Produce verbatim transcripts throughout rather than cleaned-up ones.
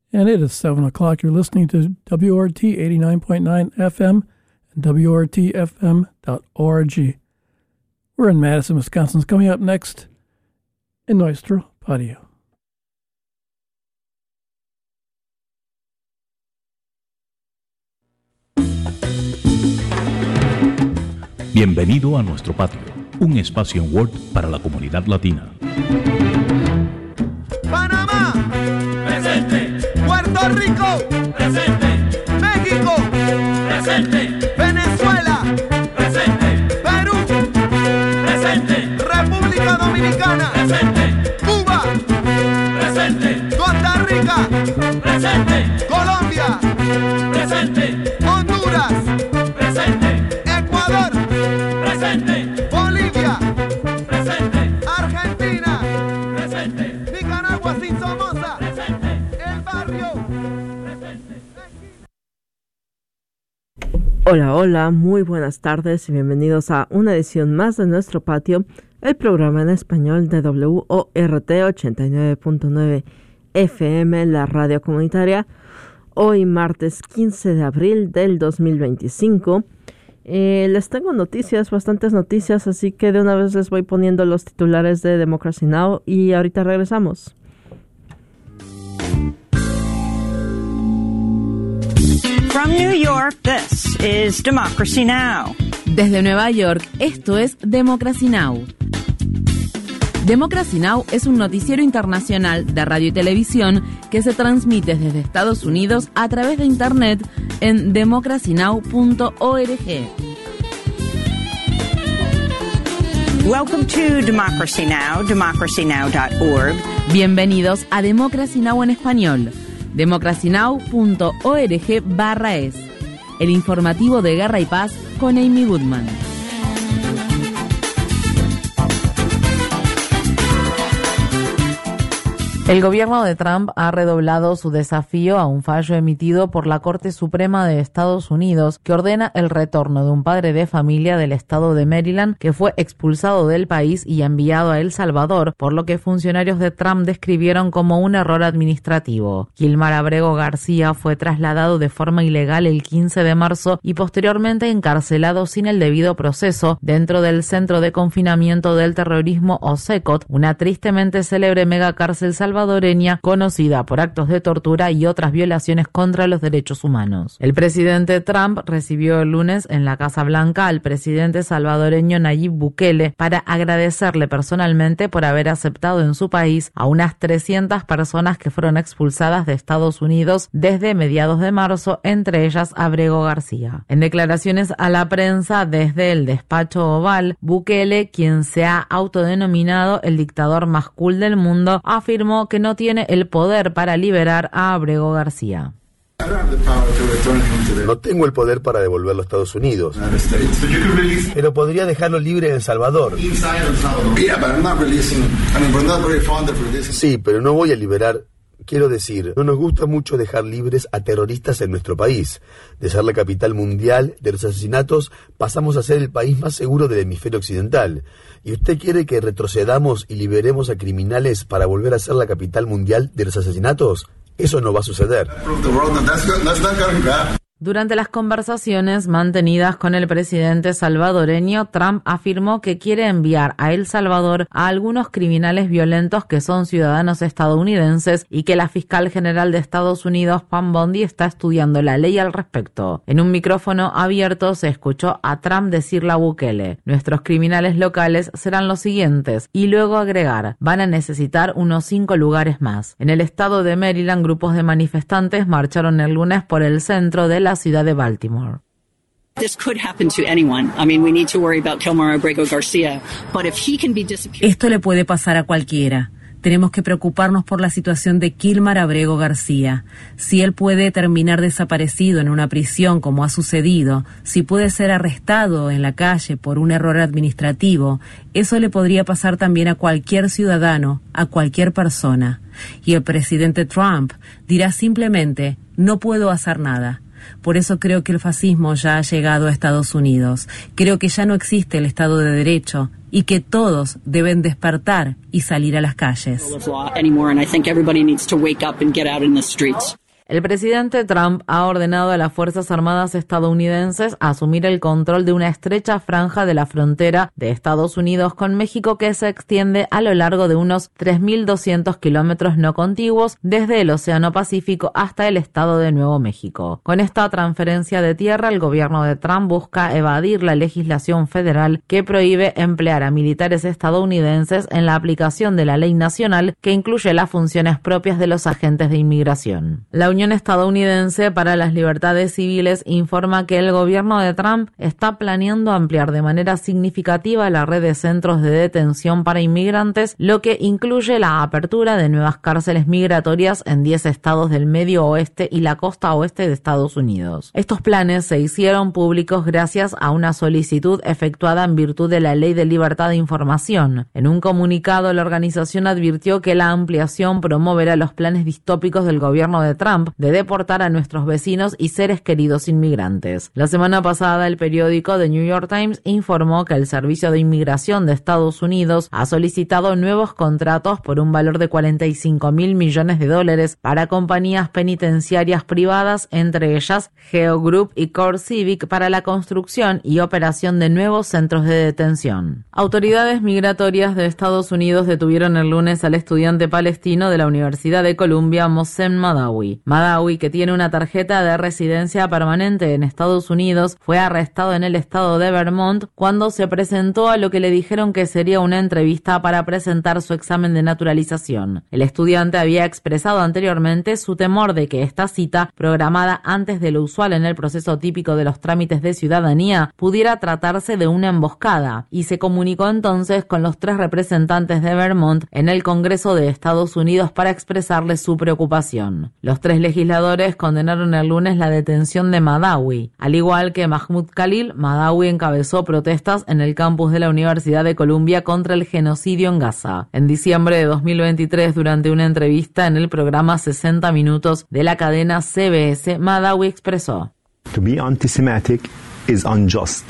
And it is seven o'clock. You're listening to W R T eighty-nine point nine F M and W R T F M dot org. We're in Madison, Wisconsin. Coming up next in nuestro patio. Bienvenido a Nuestro Patio, un espacio en Word para la comunidad latina. Panamá, presente. Puerto Rico, presente. México, presente. Venezuela, presente. Perú, presente. República Dominicana, presente. Cuba, presente. Costa Rica, presente. Colombia, presente. Honduras, presente. Ecuador, presente. Bolivia, presente. Argentina, presente. Nicaragua sin Somoza, presente. El barrio, presente. Hola, hola, muy buenas tardes y bienvenidos a una edición más de Nuestro Patio, el programa en español de W O R T ochenta y nueve punto nueve F M, la radio comunitaria. Hoy martes quince de abril del dos mil veinticinco. Eh, les tengo noticias, bastantes noticias, así que de una vez les voy poniendo los titulares de Democracy Now! Y ahorita regresamos. From New York, this is Democracy Now! Desde Nueva York, esto es Democracy Now! Democracy Now! Es un noticiero internacional de radio y televisión que se transmite desde Estados Unidos a través de Internet en democracy now punto org. Welcome to Democracy Now!, democracy now dot org. Bienvenidos a Democracy Now! En español, democracy now punto org barra es, el informativo de Guerra y Paz con Amy Goodman. El gobierno de Trump ha redoblado su desafío a un fallo emitido por la Corte Suprema de Estados Unidos que ordena el retorno de un padre de familia del estado de Maryland que fue expulsado del país y enviado a El Salvador, por lo que funcionarios de Trump describieron como un error administrativo. Kilmar Abrego García fue trasladado de forma ilegal el quince de marzo y posteriormente encarcelado sin el debido proceso dentro del Centro de Confinamiento del Terrorismo o SECOT, una tristemente célebre megacárcel salvadoreña conocida por actos de tortura y otras violaciones contra los derechos humanos. El presidente Trump recibió el lunes en la Casa Blanca al presidente salvadoreño Nayib Bukele para agradecerle personalmente por haber aceptado en su país a unas trescientas personas que fueron expulsadas de Estados Unidos desde mediados de marzo, entre ellas Abrego García. En declaraciones a la prensa desde el despacho Oval, Bukele, quien se ha autodenominado el dictador más cool del mundo, afirmó que no tiene el poder para liberar a Abrego García. No tengo el poder para devolverlo a Estados Unidos, pero podría dejarlo libre en El Salvador. Sí, pero no voy a liberar. Quiero decir, no nos gusta mucho dejar libres a terroristas en nuestro país. De ser la capital mundial de los asesinatos, pasamos a ser el país más seguro del hemisferio occidental. ¿Y usted quiere que retrocedamos y liberemos a criminales para volver a ser la capital mundial de los asesinatos? Eso no va a suceder. Durante las conversaciones mantenidas con el presidente salvadoreño, Trump afirmó que quiere enviar a El Salvador a algunos criminales violentos que son ciudadanos estadounidenses y que la fiscal general de Estados Unidos, Pam Bondi, está estudiando la ley al respecto. En un micrófono abierto se escuchó a Trump decirle a Bukele: nuestros criminales locales serán los siguientes, y luego agregar: van a necesitar unos cinco lugares más. En el estado de Maryland, grupos de manifestantes marcharon el lunes por el centro de la ciudad de Baltimore. Esto le puede pasar a cualquiera. Tenemos que preocuparnos por la situación de Kilmar Abrego García. Si él puede terminar desaparecido en una prisión, como ha sucedido, si puede ser arrestado en la calle por un error administrativo, eso le podría pasar también a cualquier ciudadano, a cualquier persona. Y el presidente Trump dirá simplemente: no puedo hacer nada. Por eso creo que el fascismo ya ha llegado a Estados Unidos. Creo que ya no existe el Estado de Derecho y que todos deben despertar y salir a las calles. El presidente Trump ha ordenado a las Fuerzas Armadas estadounidenses asumir el control de una estrecha franja de la frontera de Estados Unidos con México que se extiende a lo largo de unos tres mil doscientos kilómetros no contiguos desde el Océano Pacífico hasta el estado de Nuevo México. Con esta transferencia de tierra, el gobierno de Trump busca evadir la legislación federal que prohíbe emplear a militares estadounidenses en la aplicación de la ley nacional que incluye las funciones propias de los agentes de inmigración. La Unión Estadounidense para las Libertades Civiles informa que el gobierno de Trump está planeando ampliar de manera significativa la red de centros de detención para inmigrantes, lo que incluye la apertura de nuevas cárceles migratorias en diez estados del medio oeste y la costa oeste de Estados Unidos. Estos planes se hicieron públicos gracias a una solicitud efectuada en virtud de la Ley de Libertad de Información. En un comunicado, la organización advirtió que la ampliación promoverá los planes distópicos del gobierno de Trump de deportar a nuestros vecinos y seres queridos inmigrantes. La semana pasada, el periódico The New York Times informó que el Servicio de Inmigración de Estados Unidos ha solicitado nuevos contratos por un valor de cuarenta y cinco mil millones de dólares para compañías penitenciarias privadas, entre ellas Geo Group y Core Civic, para la construcción y operación de nuevos centros de detención. Autoridades migratorias de Estados Unidos detuvieron el lunes al estudiante palestino de la Universidad de Columbia, Mohsen Madawi. Madawi, que tiene una tarjeta de residencia permanente en Estados Unidos, fue arrestado en el estado de Vermont cuando se presentó a lo que le dijeron que sería una entrevista para presentar su examen de naturalización. El estudiante había expresado anteriormente su temor de que esta cita, programada antes de lo usual en el proceso típico de los trámites de ciudadanía, pudiera tratarse de una emboscada, y se comunicó entonces con los tres representantes de Vermont en el Congreso de Estados Unidos para expresarles su preocupación. Los tres legisladores condenaron el lunes la detención de Madawi. Al igual que Mahmoud Khalil, Madawi encabezó protestas en el campus de la Universidad de Columbia contra el genocidio en Gaza. En diciembre de dos mil veintitrés, durante una entrevista en el programa sesenta minutos de la cadena C B S, Madawi expresó: To be anti-Semitic is unjust.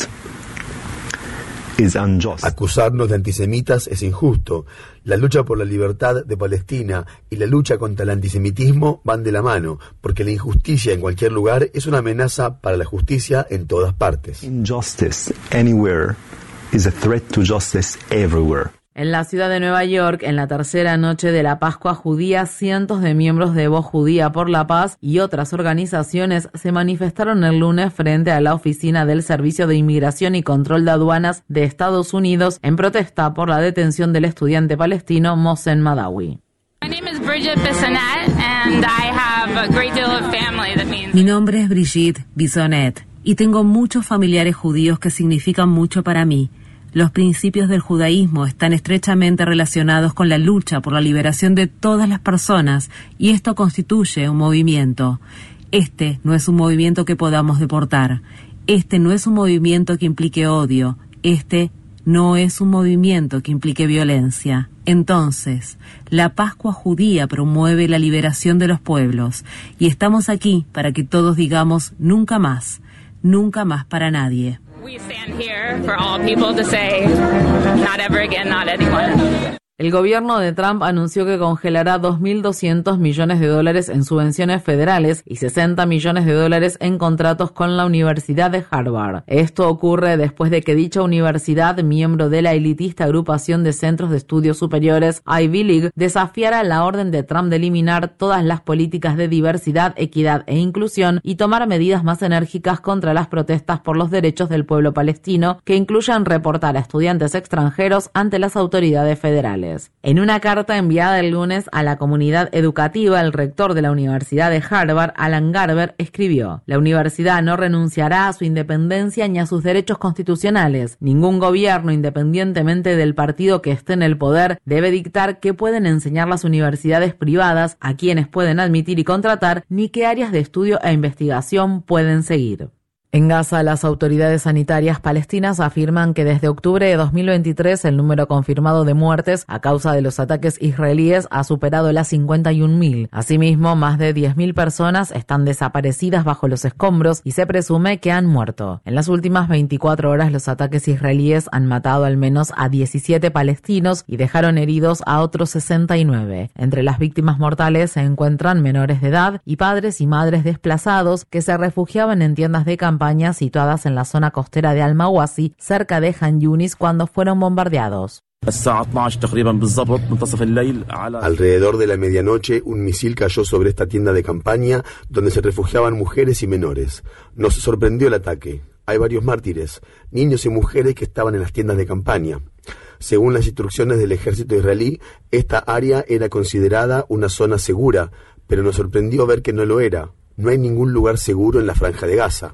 Is unjust. Acusarnos de antisemitas es injusto. La lucha por la libertad de Palestina y la lucha contra el antisemitismo van de la mano, porque la injusticia en cualquier lugar es una amenaza para la justicia en todas partes. Injustice anywhere is a threat to justice everywhere. En la ciudad de Nueva York, en la tercera noche de la Pascua judía, cientos de miembros de Voz Judía por la Paz y otras organizaciones se manifestaron el lunes frente a la oficina del Servicio de Inmigración y Control de Aduanas de Estados Unidos en protesta por la detención del estudiante palestino Mohsen Madawi. Mi nombre es Brigitte Bisonnet y tengo muchos familiares judíos que significan mucho para mí. Los principios del judaísmo están estrechamente relacionados con la lucha por la liberación de todas las personas y esto constituye un movimiento. Este no es un movimiento que podamos deportar. Este no es un movimiento que implique odio. Este no es un movimiento que implique violencia. Entonces, la Pascua judía promueve la liberación de los pueblos y estamos aquí para que todos digamos nunca más, nunca más para nadie. We stand here for all people to say, not ever again, not anyone. El gobierno de Trump anunció que congelará dos mil doscientos millones de dólares en subvenciones federales y sesenta millones de dólares en contratos con la Universidad de Harvard. Esto ocurre después de que dicha universidad, miembro de la elitista agrupación de centros de estudios superiores Ivy League, desafiara la orden de Trump de eliminar todas las políticas de diversidad, equidad e inclusión y tomar medidas más enérgicas contra las protestas por los derechos del pueblo palestino, que incluyan reportar a estudiantes extranjeros ante las autoridades federales. En una carta enviada el lunes a la comunidad educativa, el rector de la Universidad de Harvard, Alan Garber, escribió: la universidad no renunciará a su independencia ni a sus derechos constitucionales. Ningún gobierno, independientemente del partido que esté en el poder, debe dictar qué pueden enseñar las universidades privadas, a quienes pueden admitir y contratar, ni qué áreas de estudio e investigación pueden seguir. En Gaza, las autoridades sanitarias palestinas afirman que desde octubre de dos mil veintitrés el número confirmado de muertes a causa de los ataques israelíes ha superado las cincuenta y un mil. Asimismo, más de diez mil personas están desaparecidas bajo los escombros y se presume que han muerto. En las últimas veinticuatro horas, los ataques israelíes han matado al menos a diecisiete palestinos y dejaron heridos a otros sesenta y nueve. Entre las víctimas mortales se encuentran menores de edad y padres y madres desplazados que se refugiaban en tiendas de campaña situadas en la zona costera de Al-Mawasi, cerca de Han Yunis, cuando fueron bombardeados. Alrededor de la medianoche, un misil cayó sobre esta tienda de campaña donde se refugiaban mujeres y menores. Nos sorprendió el ataque. Hay varios mártires, niños y mujeres que estaban en las tiendas de campaña. Según las instrucciones del ejército israelí, esta área era considerada una zona segura, pero nos sorprendió ver que no lo era. No hay ningún lugar seguro en la Franja de Gaza.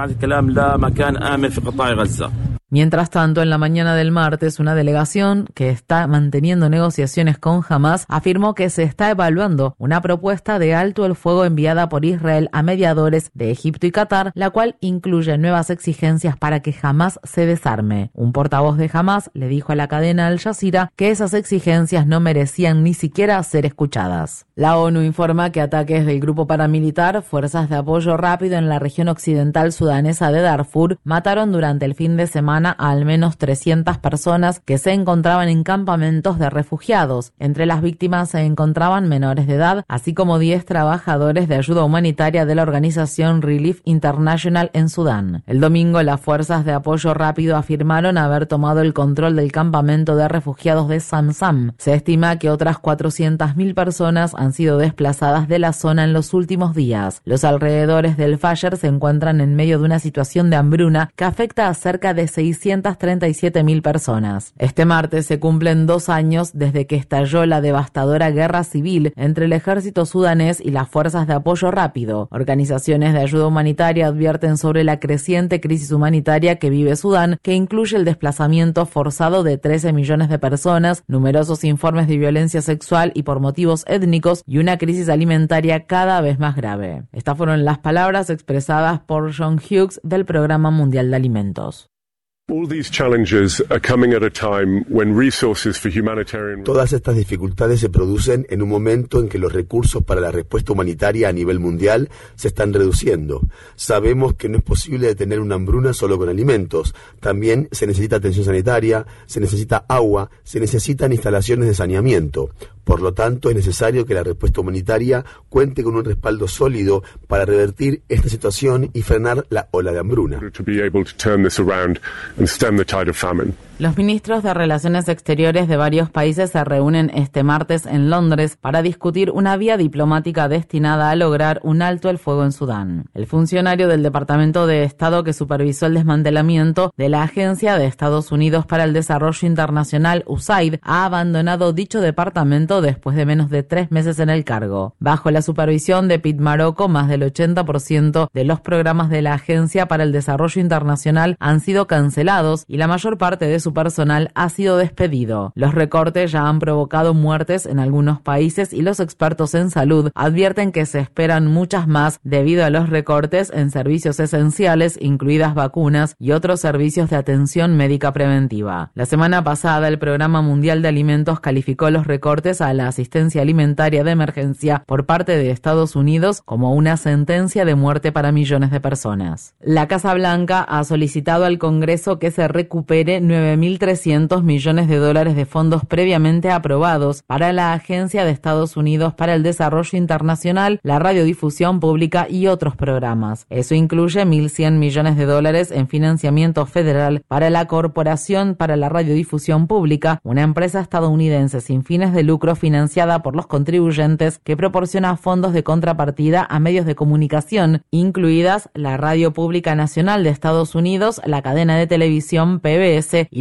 Mientras tanto, en la mañana del martes, una delegación que está manteniendo negociaciones con Hamás afirmó que se está evaluando una propuesta de alto el fuego enviada por Israel a mediadores de Egipto y Qatar, la cual incluye nuevas exigencias para que Hamás se desarme. Un portavoz de Hamás le dijo a la cadena Al Jazeera que esas exigencias no merecían ni siquiera ser escuchadas. La ONU informa que ataques del grupo paramilitar Fuerzas de Apoyo Rápido en la región occidental sudanesa de Darfur mataron durante el fin de semana a al menos trescientas personas que se encontraban en campamentos de refugiados. Entre las víctimas se encontraban menores de edad, así como diez trabajadores de ayuda humanitaria de la organización Relief International en Sudán. El domingo, las Fuerzas de Apoyo Rápido afirmaron haber tomado el control del campamento de refugiados de Zamzam. Se estima que otras cuatrocientas mil personas han sido desplazadas de la zona en los últimos días. Los alrededores del Fayer se encuentran en medio de una situación de hambruna que afecta a cerca de seiscientas treinta y siete mil personas. Este martes se cumplen dos años desde que estalló la devastadora guerra civil entre el ejército sudanés y las Fuerzas de Apoyo Rápido. Organizaciones de ayuda humanitaria advierten sobre la creciente crisis humanitaria que vive Sudán, que incluye el desplazamiento forzado de trece millones de personas, numerosos informes de violencia sexual y por motivos étnicos y una crisis alimentaria cada vez más grave. Estas fueron las palabras expresadas por John Hughes del Programa Mundial de Alimentos. Todas estas dificultades se producen en un momento en que los recursos para la respuesta humanitaria a nivel mundial se están reduciendo. Sabemos que no es posible detener una hambruna solo con alimentos. También se necesita atención sanitaria, se necesita agua, se necesitan instalaciones de saneamiento. Por lo tanto, es necesario que la respuesta humanitaria cuente con un respaldo sólido para revertir esta situación y frenar la ola de hambruna. Los ministros de Relaciones Exteriores de varios países se reúnen este martes en Londres para discutir una vía diplomática destinada a lograr un alto el fuego en Sudán. El funcionario del Departamento de Estado que supervisó el desmantelamiento de la Agencia de Estados Unidos para el Desarrollo Internacional, U S A I D, ha abandonado dicho departamento después de menos de tres meses en el cargo. Bajo la supervisión de Pete Marocco, más del ochenta por ciento de los programas de la Agencia para el Desarrollo Internacional han sido cancelados y la mayor parte de su personal ha sido despedido. Los recortes ya han provocado muertes en algunos países y los expertos en salud advierten que se esperan muchas más debido a los recortes en servicios esenciales, incluidas vacunas y otros servicios de atención médica preventiva. La semana pasada, el Programa Mundial de Alimentos calificó los recortes a la asistencia alimentaria de emergencia por parte de Estados Unidos como una sentencia de muerte para millones de personas. La Casa Blanca ha solicitado al Congreso que se recupere nueve mil trescientos millones de dólares de fondos previamente aprobados para la Agencia de Estados Unidos para el Desarrollo Internacional, la radiodifusión pública y otros programas. Eso incluye mil cien millones de dólares en financiamiento federal para la Corporación para la Radiodifusión Pública, una empresa estadounidense sin fines de lucro financiada por los contribuyentes que proporciona fondos de contrapartida a medios de comunicación, incluidas la Radio Pública Nacional de Estados Unidos, la cadena de televisión P B S y la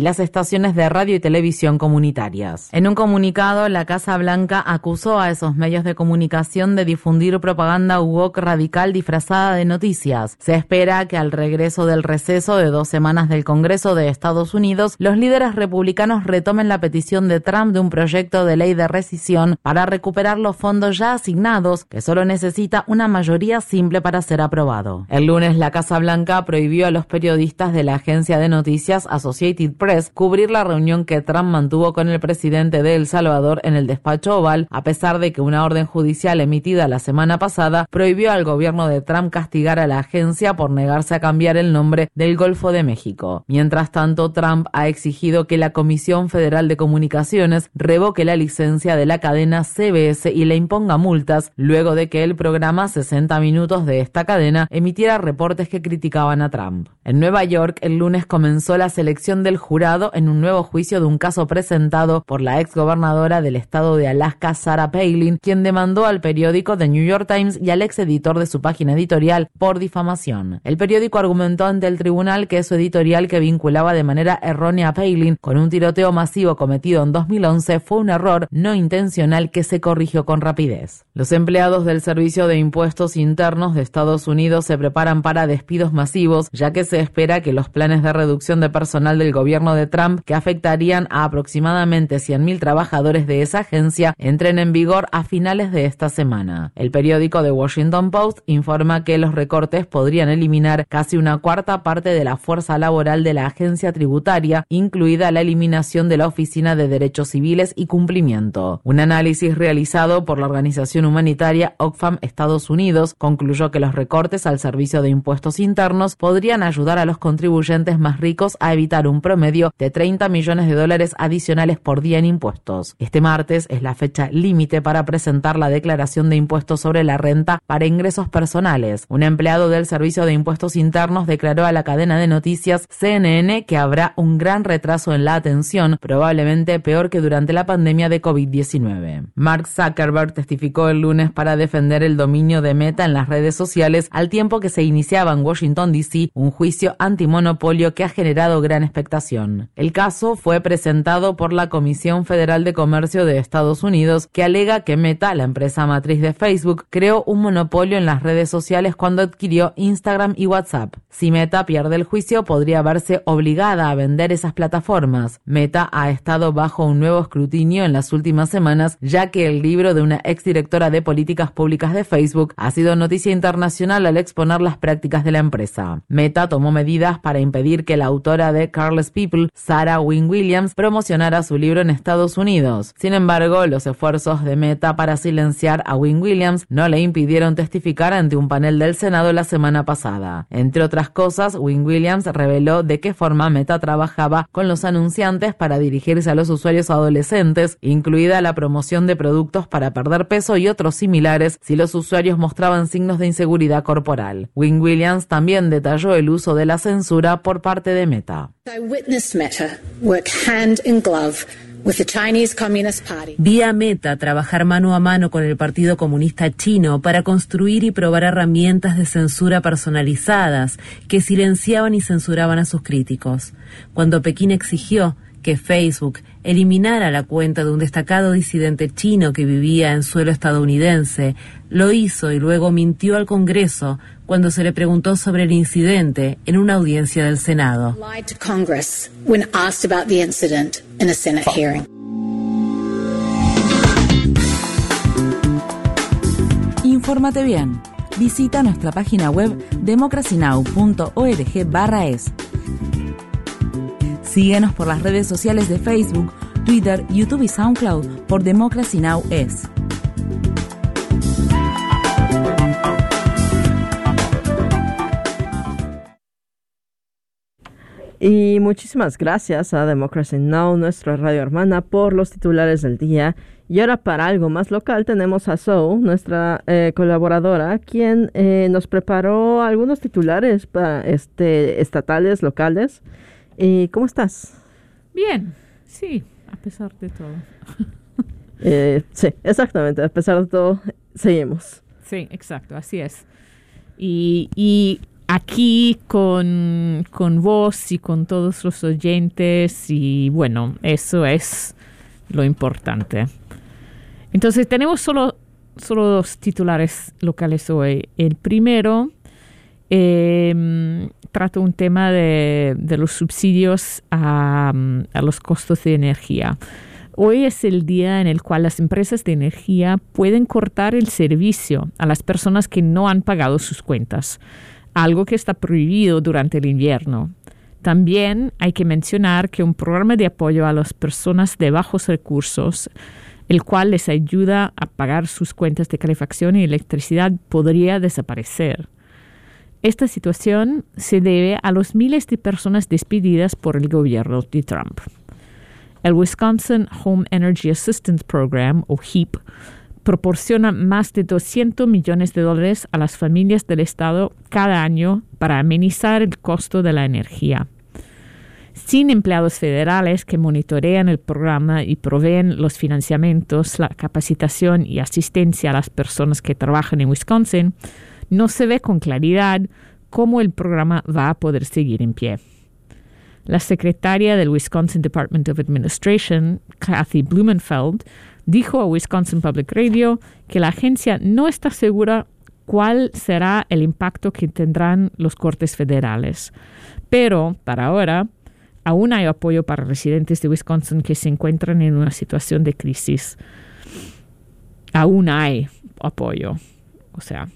las estaciones de radio y televisión comunitarias. En un comunicado, la Casa Blanca acusó a esos medios de comunicación de difundir propaganda woke radical disfrazada de noticias. Se espera que al regreso del receso de dos semanas del Congreso de Estados Unidos, los líderes republicanos retomen la petición de Trump de un proyecto de ley de rescisión para recuperar los fondos ya asignados, que solo necesita una mayoría simple para ser aprobado. El lunes, la Casa Blanca prohibió a los periodistas de la agencia de noticias Associated Press cubrir la reunión que Trump mantuvo con el presidente de El Salvador en el despacho Oval, a pesar de que una orden judicial emitida la semana pasada prohibió al gobierno de Trump castigar a la agencia por negarse a cambiar el nombre del Golfo de México. Mientras tanto, Trump ha exigido que la Comisión Federal de Comunicaciones revoque la licencia de la cadena C B S y le imponga multas luego de que el programa sesenta minutos de esta cadena emitiera reportes que criticaban a Trump. En Nueva York, el lunes comenzó la selección del jurado en un nuevo juicio de un caso presentado por la exgobernadora del estado de Alaska, Sarah Palin, quien demandó al periódico The New York Times y al exeditor de su página editorial por difamación. El periódico argumentó ante el tribunal que su editorial, que vinculaba de manera errónea a Palin con un tiroteo masivo cometido en dos mil once, fue un error no intencional que se corrigió con rapidez. Los empleados del Servicio de Impuestos Internos de Estados Unidos se preparan para despidos masivos, ya que se espera que los planes de reducción de personal del gobierno de Trump, que afectarían a aproximadamente cien mil trabajadores de esa agencia, entren en vigor a finales de esta semana. El periódico The Washington Post informa que los recortes podrían eliminar casi una cuarta parte de la fuerza laboral de la agencia tributaria, incluida la eliminación de la Oficina de Derechos Civiles y Cumplimiento. Un análisis realizado por la organización humanitaria Oxfam Estados Unidos concluyó que los recortes al Servicio de Impuestos Internos podrían ayudar a los contribuyentes más ricos a evitar un promedio de treinta millones de dólares adicionales por día en impuestos. Este martes es la fecha límite para presentar la declaración de impuestos sobre la renta para ingresos personales. Un empleado del Servicio de Impuestos Internos declaró a la cadena de noticias C N N que habrá un gran retraso en la atención, probablemente peor que durante la pandemia de COVID diecinueve. Mark Zuckerberg testificó el lunes para defender el dominio de Meta en las redes sociales, al tiempo que se iniciaba en Washington D C un juicio antimonopolio que ha generado gran expectación. El caso fue presentado por la Comisión Federal de Comercio de Estados Unidos, que alega que Meta, la empresa matriz de Facebook, creó un monopolio en las redes sociales cuando adquirió Instagram y WhatsApp. Si Meta pierde el juicio, podría verse obligada a vender esas plataformas. Meta ha estado bajo un nuevo escrutinio en las últimas semanas, ya que el libro de una exdirectora de políticas públicas de Facebook ha sido noticia internacional al exponer las prácticas de la empresa. Meta tomó medidas para impedir que la autora de Careless People, Sarah Wynne Williams, promocionara su libro en Estados Unidos. Sin embargo, los esfuerzos de Meta para silenciar a Wynne Williams no le impidieron testificar ante un panel del Senado la semana pasada. Entre otras cosas, Wynne Williams reveló de qué forma Meta trabajaba con los anunciantes para dirigirse a los usuarios adolescentes, incluida la promoción de productos para perder peso y otros similares si los usuarios mostraban signos de inseguridad corporal. Wynne Williams también detalló el uso de la censura por parte de Meta. I witnessed Meta work hand in glove with the Chinese Communist Party. Vi a Meta trabajar mano a mano con el Partido Comunista Chino para construir y probar herramientas de censura personalizadas que silenciaban y censuraban a sus críticos. Cuando Pekín exigió que Facebook eliminara la cuenta de un destacado disidente chino que vivía en suelo estadounidense, lo hizo y luego mintió al Congreso cuando se le preguntó sobre el incidente en una audiencia del Senado. Lied to Congress when asked about the incident in a Senate hearing. Infórmate bien. Visita nuestra página web democracy now punto org barra es. Síguenos por las redes sociales de Facebook, Twitter, YouTube y SoundCloud por Democracy Now! Es. Y muchísimas gracias a Democracy Now!, nuestra radio hermana, por los titulares del día. Y ahora, para algo más local, tenemos a Zoe, nuestra eh, colaboradora, quien eh, nos preparó algunos titulares para, este, estatales, locales. ¿Y cómo estás? Bien, sí, a pesar de todo. eh, sí, exactamente, a pesar de todo, seguimos. Sí, exacto, así es. Y, y aquí con, con vos y con todos los oyentes, y bueno, eso es lo importante. Entonces tenemos solo, solo dos titulares locales hoy. El primero eh, trata un tema de, de los subsidios a, a los costos de energía. Hoy es el día en el cual las empresas de energía pueden cortar el servicio a las personas que no han pagado sus cuentas, algo que está prohibido durante el invierno. También hay que mencionar que un programa de apoyo a las personas de bajos recursos, el cual les ayuda a pagar sus cuentas de calefacción y electricidad, podría desaparecer. Esta situación se debe a los miles de personas despedidas por el gobierno de Trump. El Wisconsin Home Energy Assistance Program, o H E A P, proporciona más de doscientos millones de dólares a las familias del estado cada año para amenizar el costo de la energía. Sin empleados federales que monitorean el programa y proveen los financiamientos, la capacitación y asistencia a las personas que trabajan en Wisconsin, no se ve con claridad cómo el programa va a poder seguir en pie. La secretaria del Wisconsin Department of Administration, Kathy Blumenfeld, dijo a Wisconsin Public Radio que la agencia no está segura cuál será el impacto que tendrán los cortes federales. Pero, para ahora, aún hay apoyo para residentes de Wisconsin que se encuentran en una situación de crisis. Aún hay apoyo. O sea.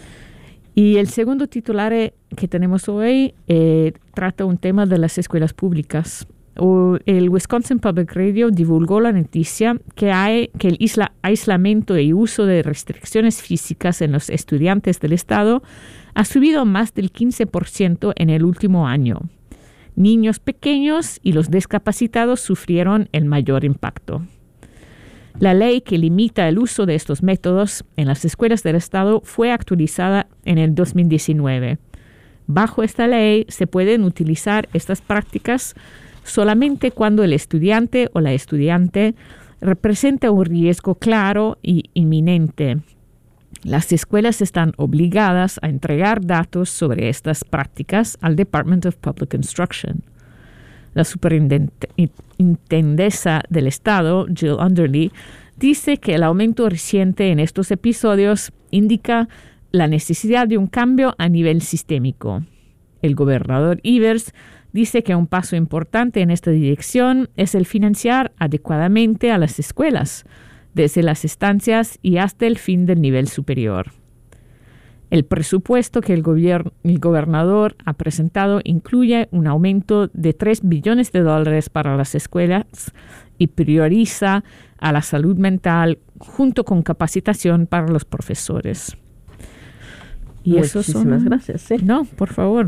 Y el segundo titular que tenemos hoy eh, trata un tema de las escuelas públicas. O el Wisconsin Public Radio divulgó la noticia que, hay, que el isla, aislamiento y uso de restricciones físicas en los estudiantes del estado ha subido más del quince por ciento en el último año. Niños pequeños y los discapacitados sufrieron el mayor impacto. La ley que limita el uso de estos métodos en las escuelas del estado fue actualizada en el dos mil diecinueve. Bajo esta ley se pueden utilizar estas prácticas solamente cuando el estudiante o la estudiante representa un riesgo claro y inminente. Las escuelas están obligadas a entregar datos sobre estas prácticas al Department of Public Instruction. La superintendesa del estado, Jill Underly, dice que el aumento reciente en estos episodios indica la necesidad de un cambio a nivel sistémico. El gobernador Evers dice que un paso importante en esta dirección es el financiar adecuadamente a las escuelas, desde las estancias y hasta el fin del nivel superior. El presupuesto que el, gobier- el gobernador ha presentado incluye un aumento de tres billones de dólares para las escuelas y prioriza a la salud mental junto con capacitación para los profesores. Y Muchísimas eso son... gracias. Sí. No, por favor.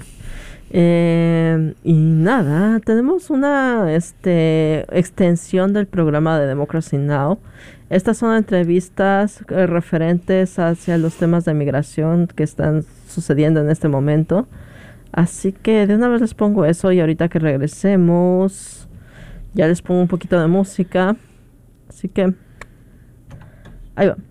Eh, y nada, tenemos una este, extensión del programa de Democracy Now! Estas son entrevistas eh, referentes hacia los temas de migración que están sucediendo en este momento. Así que de una vez les pongo eso y ahorita que regresemos ya les pongo un poquito de música. Así que ahí va.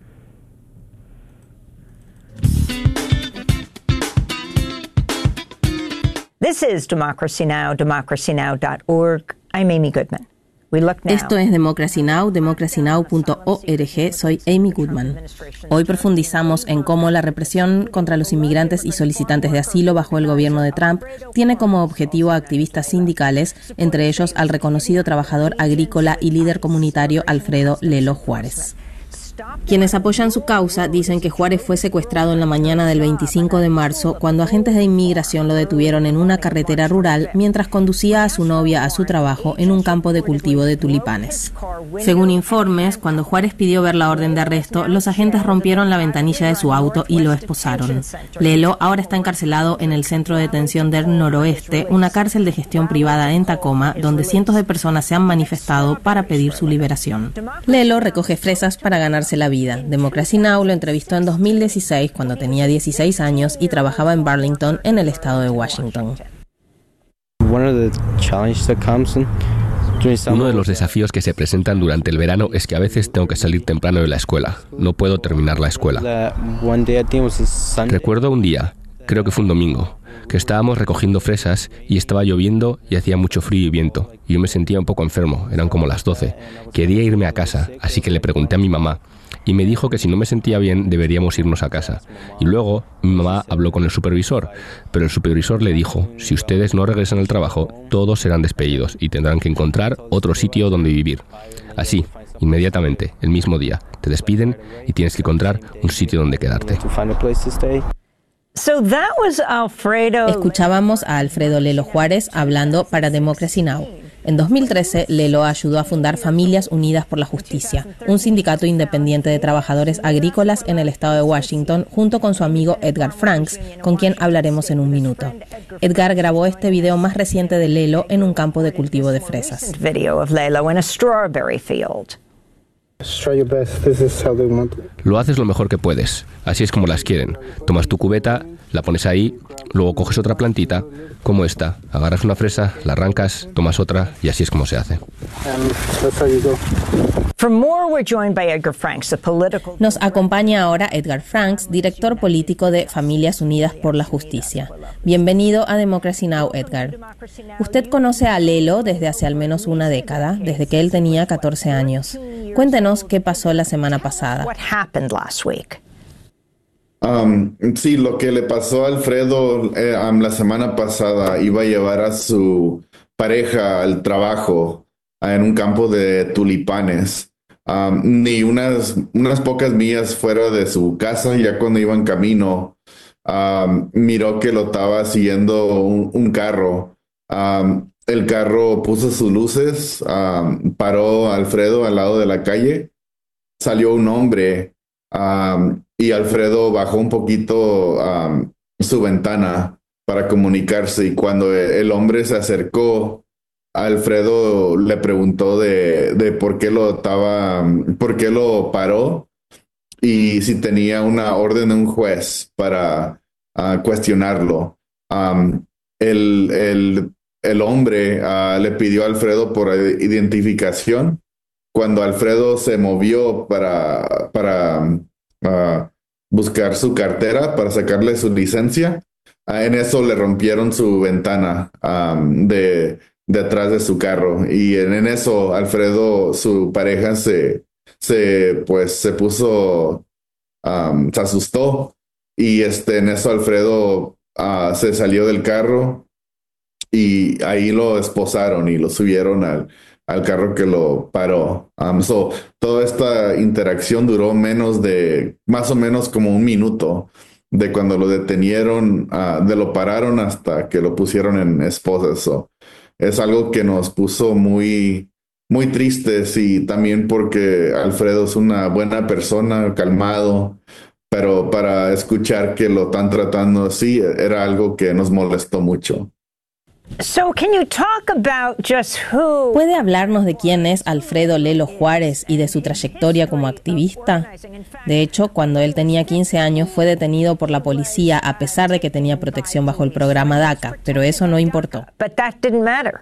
This is Democracy Now!, democracy now dot org. I'm Amy Goodman. We look now. Esto es Democracy Now!, democracy now punto org. Soy Amy Goodman. Hoy profundizamos en cómo la represión contra los inmigrantes y solicitantes de asilo bajo el gobierno de Trump tiene como objetivo a activistas sindicales, entre ellos al reconocido trabajador agrícola y líder comunitario Alfredo Lelo Juárez. Quienes apoyan su causa dicen que Juárez fue secuestrado en la mañana del veinticinco de marzo cuando agentes de inmigración lo detuvieron en una carretera rural mientras conducía a su novia a su trabajo en un campo de cultivo de tulipanes. Según informes, cuando Juárez pidió ver la orden de arresto, los agentes rompieron la ventanilla de su auto y lo esposaron. Lelo ahora está encarcelado en el Centro de Detención del Noroeste, una cárcel de gestión privada en Tacoma, donde cientos de personas se han manifestado para pedir su liberación. Lelo recoge fresas para ganar la vida. Democracy Now! Lo entrevistó en dos mil dieciséis cuando tenía dieciséis años y trabajaba en Burlington, en el estado de Washington. Uno de los desafíos que se presentan durante el verano es que a veces tengo que salir temprano de la escuela. No puedo terminar la escuela. Recuerdo un día, creo que fue un domingo, que estábamos recogiendo fresas y estaba lloviendo y hacía mucho frío y viento. Y yo me sentía un poco enfermo, eran como las doce. Quería irme a casa, así que le pregunté a mi mamá. Y me dijo que si no me sentía bien deberíamos irnos a casa. Y luego mi mamá habló con el supervisor, pero el supervisor le dijo, si ustedes no regresan al trabajo, todos serán despedidos y tendrán que encontrar otro sitio donde vivir. Así, inmediatamente, el mismo día, te despiden y tienes que encontrar un sitio donde quedarte. Escuchábamos a Alfredo Lelo Juárez hablando para Democracy Now! En dos mil trece, Lelo ayudó a fundar Familias Unidas por la Justicia, un sindicato independiente de trabajadores agrícolas en el estado de Washington, junto con su amigo Edgar Franks, con quien hablaremos en un minuto. Edgar grabó este video más reciente de Lelo en un campo de cultivo de fresas. Lo haces lo mejor que puedes, así es como las quieren. Tomas tu cubeta, la pones ahí, luego coges otra plantita, como esta, agarras una fresa, la arrancas, tomas otra y así es como se hace. Nos acompaña ahora Edgar Franks, director político de Familias Unidas por la Justicia. Bienvenido a Democracy Now!, Edgar. Usted conoce a Lelo desde hace al menos una década, desde que él tenía catorce años. Cuéntenos qué pasó la semana pasada. Um, sí, lo que le pasó a Alfredo eh, um, la semana pasada, iba a llevar a su pareja al trabajo uh, en un campo de tulipanes. Um, ni unas, unas pocas millas fuera de su casa, ya cuando iba en camino, um, miró que lo estaba siguiendo un, un carro. Um, el carro puso sus luces, um, paró a Alfredo al lado de la calle, salió un hombre. Um, y Alfredo bajó un poquito um, su ventana para comunicarse, y cuando el hombre se acercó, Alfredo le preguntó de, de por qué lo estaba, por qué lo paró y si tenía una orden de un juez para uh, cuestionarlo. Um, el, el, el hombre uh, le pidió a Alfredo por identificación. Cuando Alfredo se movió para, para uh, buscar su cartera, para sacarle su licencia, uh, en eso le rompieron su ventana um, de, de atrás de su carro. Y en, en eso Alfredo, su pareja, se, se, pues, se puso, um, se asustó. Y este, en eso Alfredo uh, se salió del carro y ahí lo esposaron y lo subieron al... al carro que lo paró. Um, so, toda esta interacción duró menos de, más o menos como un minuto, de cuando lo detenieron, uh, de lo pararon hasta que lo pusieron en esposas. So, es algo que nos puso muy, muy tristes, y también porque Alfredo es una buena persona, calmado, pero para escuchar que lo están tratando así, era algo que nos molestó mucho. So, can you talk about just who... ¿Puede hablarnos de quién es Alfredo Lelo Juárez y de su trayectoria como activista? De hecho, cuando él tenía quince años fue detenido por la policía a pesar de que tenía protección bajo el programa DACA, pero eso no importó. But that didn't matter.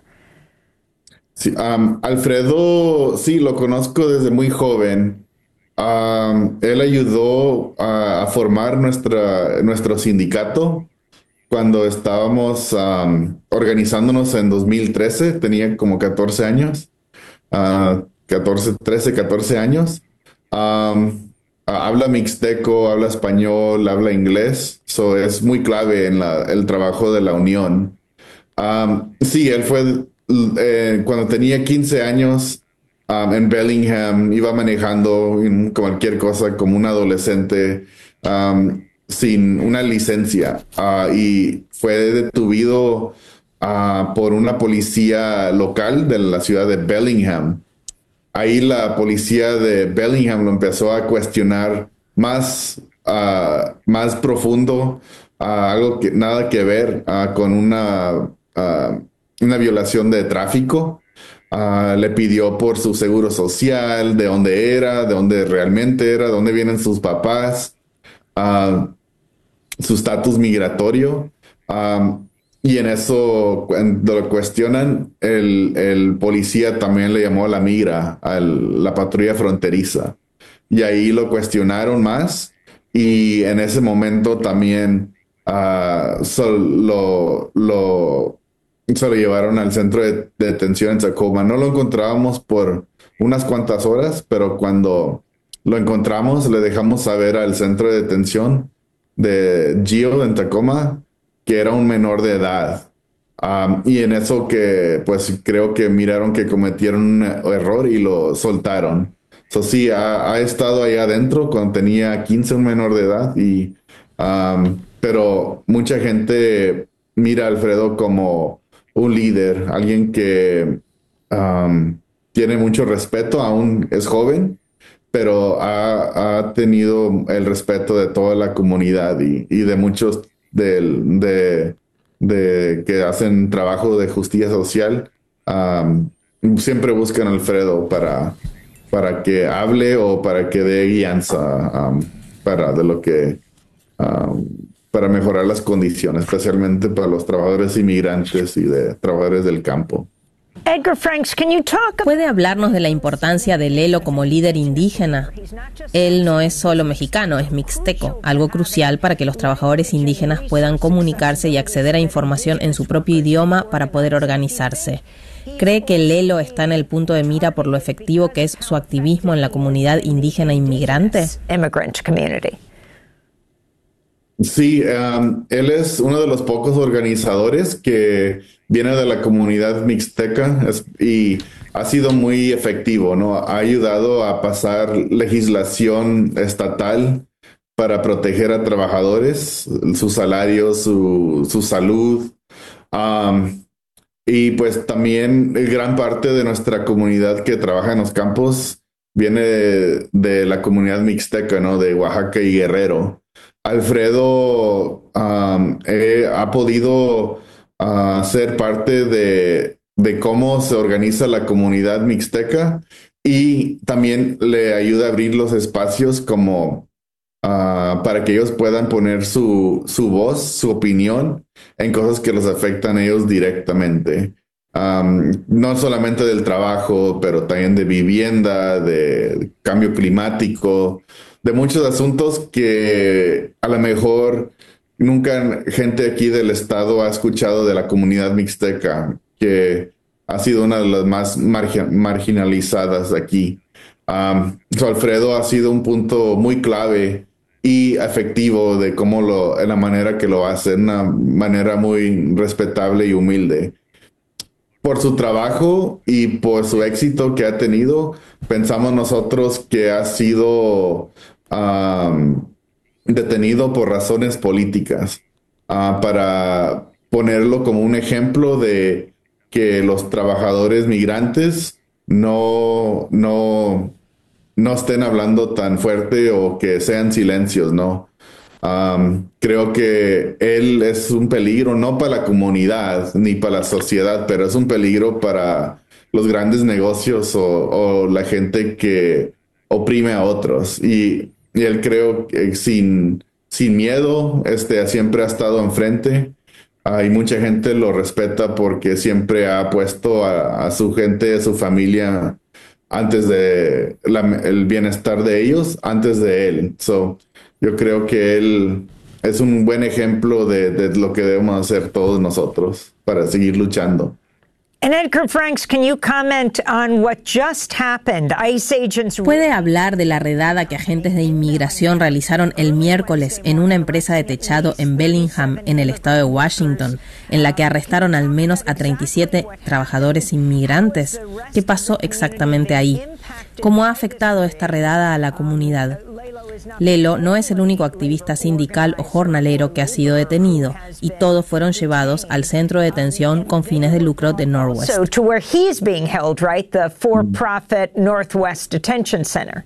Sí, um, Alfredo, sí, lo conozco desde muy joven. Um, él ayudó a, a formar nuestra, nuestro sindicato. Cuando estábamos um, organizándonos en dos mil trece, tenía como catorce años, uh, catorce, trece, catorce años. Um, uh, habla mixteco, habla español, habla inglés. So es muy clave en la, el trabajo de la unión. Um, sí, él fue, eh, cuando tenía quince años, um, en Bellingham, iba manejando en cualquier cosa como un adolescente. Um, sin una licencia, uh, y fue detenido uh, por una policía local de la ciudad de Bellingham. Ahí la policía de Bellingham lo empezó a cuestionar más, uh, más profundo, uh, algo que nada que ver uh, con una, uh, una violación de tráfico. Uh, le pidió por su seguro social, de dónde era, de dónde realmente era, de dónde vienen sus papás. Uh, su estatus migratorio, um, y en eso, cuando lo cuestionan, el, el policía también le llamó a la migra, a la patrulla fronteriza, y ahí lo cuestionaron más, y en ese momento también uh, solo, lo, se lo llevaron al centro de, de detención en Tacoma. No lo encontrábamos por unas cuantas horas, pero cuando lo encontramos le dejamos saber al centro de detención de Gio en Tacoma que era un menor de edad. Um, y en eso que pues creo que miraron que cometieron un error y lo soltaron. So, sí, ha, ha estado ahí adentro cuando tenía quince, un menor de edad, y, um, pero mucha gente mira a Alfredo como un líder, alguien que um, tiene mucho respeto, aún es joven, pero ha, ha tenido el respeto de toda la comunidad y, y de muchos de, de, de que hacen trabajo de justicia social. Um, siempre buscan a Alfredo para... para que hable o para que dé guianza um, para de lo que um, para mejorar las condiciones, especialmente para los trabajadores inmigrantes y de trabajadores del campo. Edgar Franks, can you talk... ¿Puede hablarnos de la importancia de Lelo como líder indígena? Él no es solo mexicano, es mixteco, algo crucial para que los trabajadores indígenas puedan comunicarse y acceder a información en su propio idioma para poder organizarse. ¿Cree que Lelo está en el punto de mira por lo efectivo que es su activismo en la comunidad indígena inmigrante? Sí, um, él es uno de los pocos organizadores que viene de la comunidad mixteca es, y ha sido muy efectivo, ¿no? Ha ayudado a pasar legislación estatal para proteger a trabajadores, su salario, su, su salud. Um, Y pues también gran parte de nuestra comunidad que trabaja en los campos viene de, de la comunidad mixteca, ¿no? De Oaxaca y Guerrero. Alfredo um, eh, ha podido uh, ser parte de, de cómo se organiza la comunidad mixteca y también le ayuda a abrir los espacios como uh, para que ellos puedan poner su, su voz, su opinión en cosas que los afectan a ellos directamente. Um, no solamente del trabajo, pero también de vivienda, de cambio climático, de muchos asuntos que a lo mejor nunca gente aquí del estado ha escuchado de la comunidad mixteca, que ha sido una de las más margi- marginalizadas aquí. Um, so Alfredo ha sido un punto muy clave y efectivo de cómo lo, en la manera que lo hace, una manera muy respetable y humilde. Por su trabajo y por su éxito que ha tenido, pensamos nosotros que ha sido um, detenido por razones políticas, uh, para ponerlo como un ejemplo de que los trabajadores migrantes no, no, no estén hablando tan fuerte o que sean silencios, ¿no? Um, creo que él es un peligro no para la comunidad ni para la sociedad, pero es un peligro para los grandes negocios o, o la gente que oprime a otros. Y, y él creo que sin, sin miedo este, siempre ha estado enfrente. Uh, y mucha gente lo respeta porque siempre ha puesto a, a su gente, a su familia, antes de la, el bienestar de ellos, antes de él. So, yo creo que él es un buen ejemplo de, de lo que debemos hacer todos nosotros para seguir luchando. And Edgar Franks, can you comment on what just happened? ICE agents... ¿Puede hablar de la redada que agentes de inmigración realizaron el miércoles en una empresa de techado en Bellingham, en el estado de Washington, en la que arrestaron al menos a treinta y siete trabajadores inmigrantes? ¿Qué pasó exactamente ahí? ¿Cómo ha afectado esta redada a la comunidad? Lelo no es el único activista sindical o jornalero que ha sido detenido, y todos fueron llevados al centro de detención con fines de lucro de Northwest. So to where he's being held, right? The for-profit Northwest Detention Center.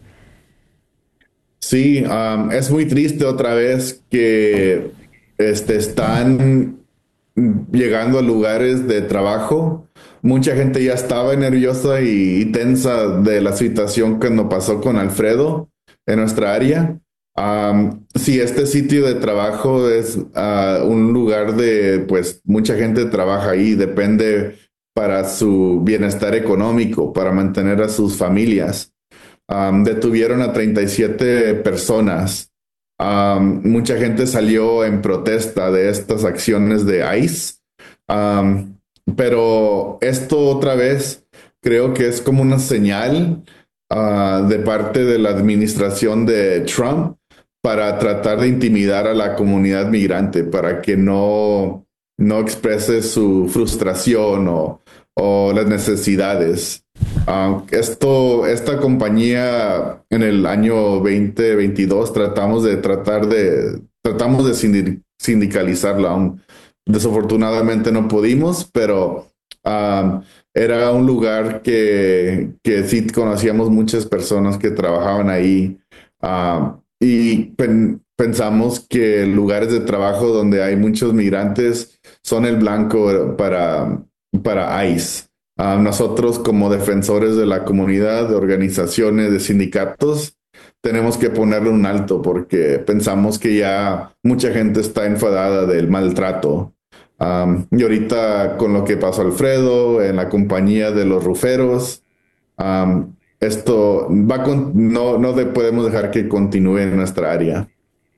Sí, um, es muy triste otra vez que este, están llegando a lugares de trabajo. Mucha gente ya estaba nerviosa y, y tensa de la situación cuando pasó con Alfredo en nuestra área. Um, si este sitio de trabajo es uh, un lugar de, pues, mucha gente trabaja ahí, depende para su bienestar económico, para mantener a sus familias. Um, detuvieron a treinta y siete personas Um, mucha gente salió en protesta de estas acciones de ICE, um, pero esto otra vez creo que es como una señal uh, de parte de la administración de Trump para tratar de intimidar a la comunidad migrante, para que no, no exprese su frustración o, o las necesidades. Uh, esto, esta compañía en el año veinte veintidós tratamos de tratar de tratamos de sindicalizarla. Aún desafortunadamente no pudimos, pero um, era un lugar que, que sí conocíamos muchas personas que trabajaban ahí, uh, y pen, pensamos que lugares de trabajo donde hay muchos migrantes son el blanco para, para ICE. Uh, nosotros como defensores de la comunidad, de organizaciones, de sindicatos, tenemos que ponerle un alto porque pensamos que ya mucha gente está enfadada del maltrato. Um, y ahorita con lo que pasó Alfredo en la compañía de los ruferos, um, esto va con, no, no de, podemos dejar que continúe en nuestra área.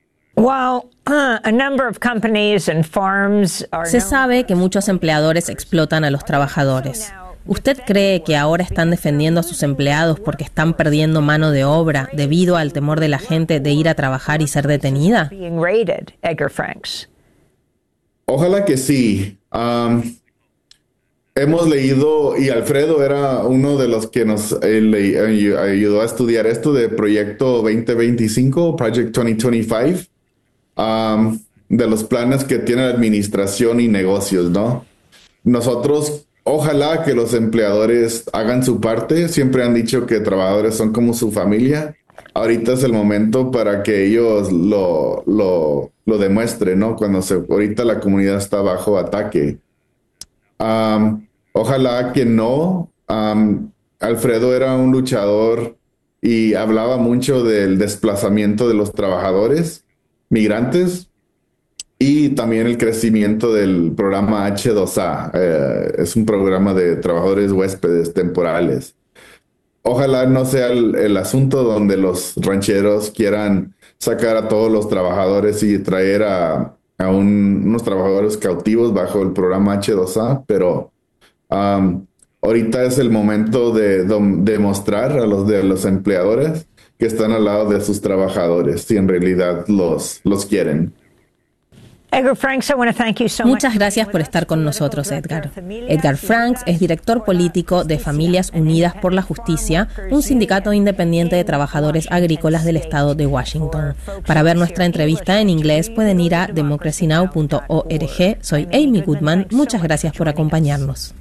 Se sabe que muchos empleadores explotan a los trabajadores. ¿Usted cree que ahora están defendiendo a sus empleados porque están perdiendo mano de obra debido al temor de la gente de ir a trabajar y ser detenida? Ojalá que sí. Um, hemos leído, y Alfredo era uno de los que nos eh, le, ayudó a estudiar esto de Proyecto veinte veinticinco, Project veinte veinticinco, um, de los planes que tiene la administración y negocios, ¿no? Nosotros, ojalá que los empleadores hagan su parte. Siempre han dicho que trabajadores son como su familia. Ahorita es el momento para que ellos lo, lo, lo demuestren, ¿no? Cuando se, ahorita la comunidad está bajo ataque. Um, ojalá que no. Um, Alfredo era un luchador y hablaba mucho del desplazamiento de los trabajadores migrantes y también el crecimiento del programa H dos A. Eh, es un programa de trabajadores huéspedes temporales. Ojalá no sea el, el asunto donde los rancheros quieran sacar a todos los trabajadores y traer a, a un, unos trabajadores cautivos bajo el programa H dos A, pero um, ahorita es el momento de demostrar a los, de los empleadores que están al lado de sus trabajadores, si en realidad los, los quieren. Muchas gracias por estar con nosotros, Edgar. Edgar Franks es director político de Familias Unidas por la Justicia, un sindicato independiente de trabajadores agrícolas del estado de Washington. Para ver nuestra entrevista en inglés pueden ir a democracy now punto org. Soy Amy Goodman. Muchas gracias por acompañarnos.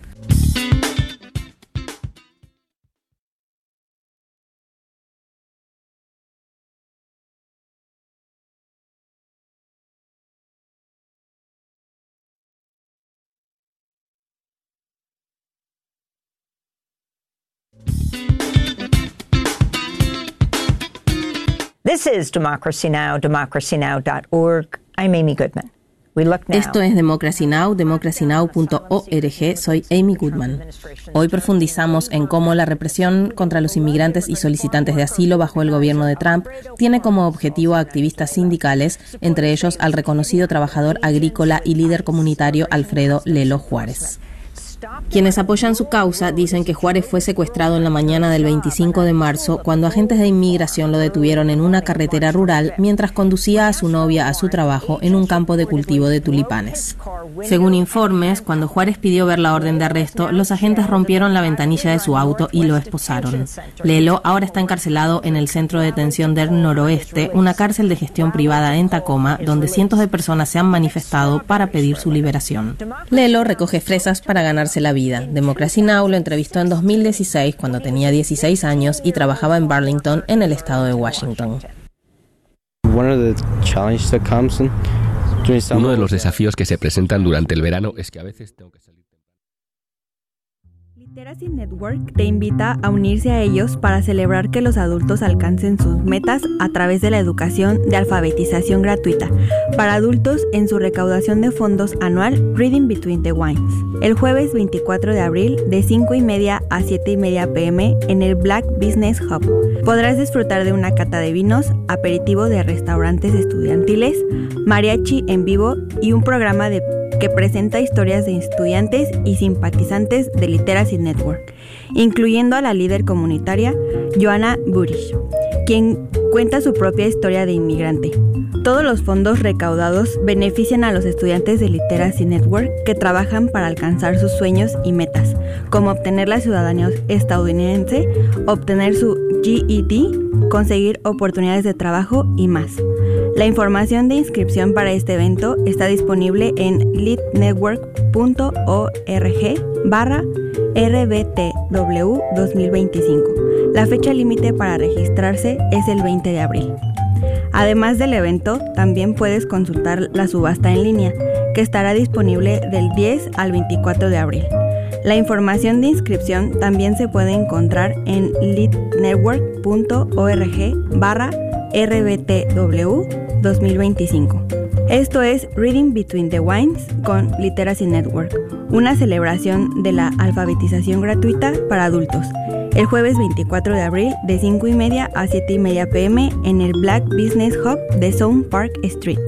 This is Democracy Now!, democracy now dot org. I'm Amy Goodman. We look now. Esto es Democracy Now!, democracy now punto org. Soy Amy Goodman. Hoy profundizamos en cómo la represión contra los inmigrantes y solicitantes de asilo bajo el gobierno de Trump tiene como objetivo a activistas sindicales, entre ellos al reconocido trabajador agrícola y líder comunitario Alfredo Lelo Juárez. Quienes apoyan su causa dicen que Juárez fue secuestrado en la mañana del veinticinco de marzo cuando agentes de inmigración lo detuvieron en una carretera rural mientras conducía a su novia a su trabajo en un campo de cultivo de tulipanes. Según informes, cuando Juárez pidió ver la orden de arresto, los agentes rompieron la ventanilla de su auto y lo esposaron. Lelo ahora está encarcelado en el Centro de Detención del Noroeste, una cárcel de gestión privada en Tacoma, donde cientos de personas se han manifestado para pedir su liberación. Lelo recoge fresas para ganar la vida. Democracy Now! Lo entrevistó en dos mil dieciséis cuando tenía dieciséis años y trabajaba en Burlington, en el estado de Washington. Uno de los desafíos que se presentan durante el verano es que a veces tengo que salir. Literacy Network te invita a unirse a ellos para celebrar que los adultos alcancen sus metas a través de la educación de alfabetización gratuita para adultos en su recaudación de fondos anual Reading Between the Wines. El jueves veinticuatro de abril de cinco y media a siete y media pm en el Black Business Hub. Podrás disfrutar de una cata de vinos, aperitivo de restaurantes estudiantiles, mariachi en vivo y un programa de que presenta historias de estudiantes y simpatizantes de Literacy Network, incluyendo a la líder comunitaria Joanna Burish, quien cuenta su propia historia de inmigrante. Todos los fondos recaudados benefician a los estudiantes de Literacy Network que trabajan para alcanzar sus sueños y metas, como obtener la ciudadanía estadounidense, obtener su G E D, conseguir oportunidades de trabajo y más. La información de inscripción para este evento está disponible en litnetwork punto org barra R B T W dos mil veinticinco. La fecha límite para registrarse es el veinte de abril. Además del evento, también puedes consultar la subasta en línea, que estará disponible del diez al veinticuatro de abril. La información de inscripción también se puede encontrar en litnetwork punto org barra R B T W dos mil veinticinco. Esto es Reading Between the Wines con Literacy Network, una celebración de la alfabetización gratuita para adultos, el jueves veinticuatro de abril de cinco y media a siete y media pm en el Black Business Hub de Sound Park Street.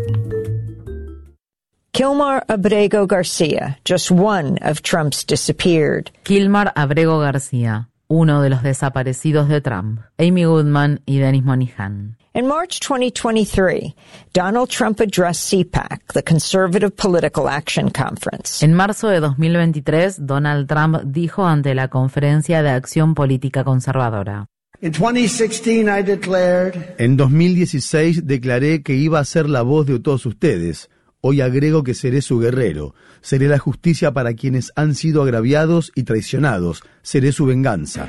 Kilmar Abrego Garcia, just one of Trump's disappeared. Kilmar Abrego García, uno de los desaparecidos de Trump. Amy Goodman y Dennis Monihan. In March twenty twenty-three, Donald Trump addressed C PAC, the Conservative Political Action Conference. En marzo de dos mil veintitrés, Donald Trump dijo ante la Conferencia de Acción Política Conservadora: En dos mil dieciséis declaré que iba a ser la voz de todos ustedes. Hoy agrego que seré su guerrero. Seré la justicia para quienes han sido agraviados y traicionados. Seré su venganza.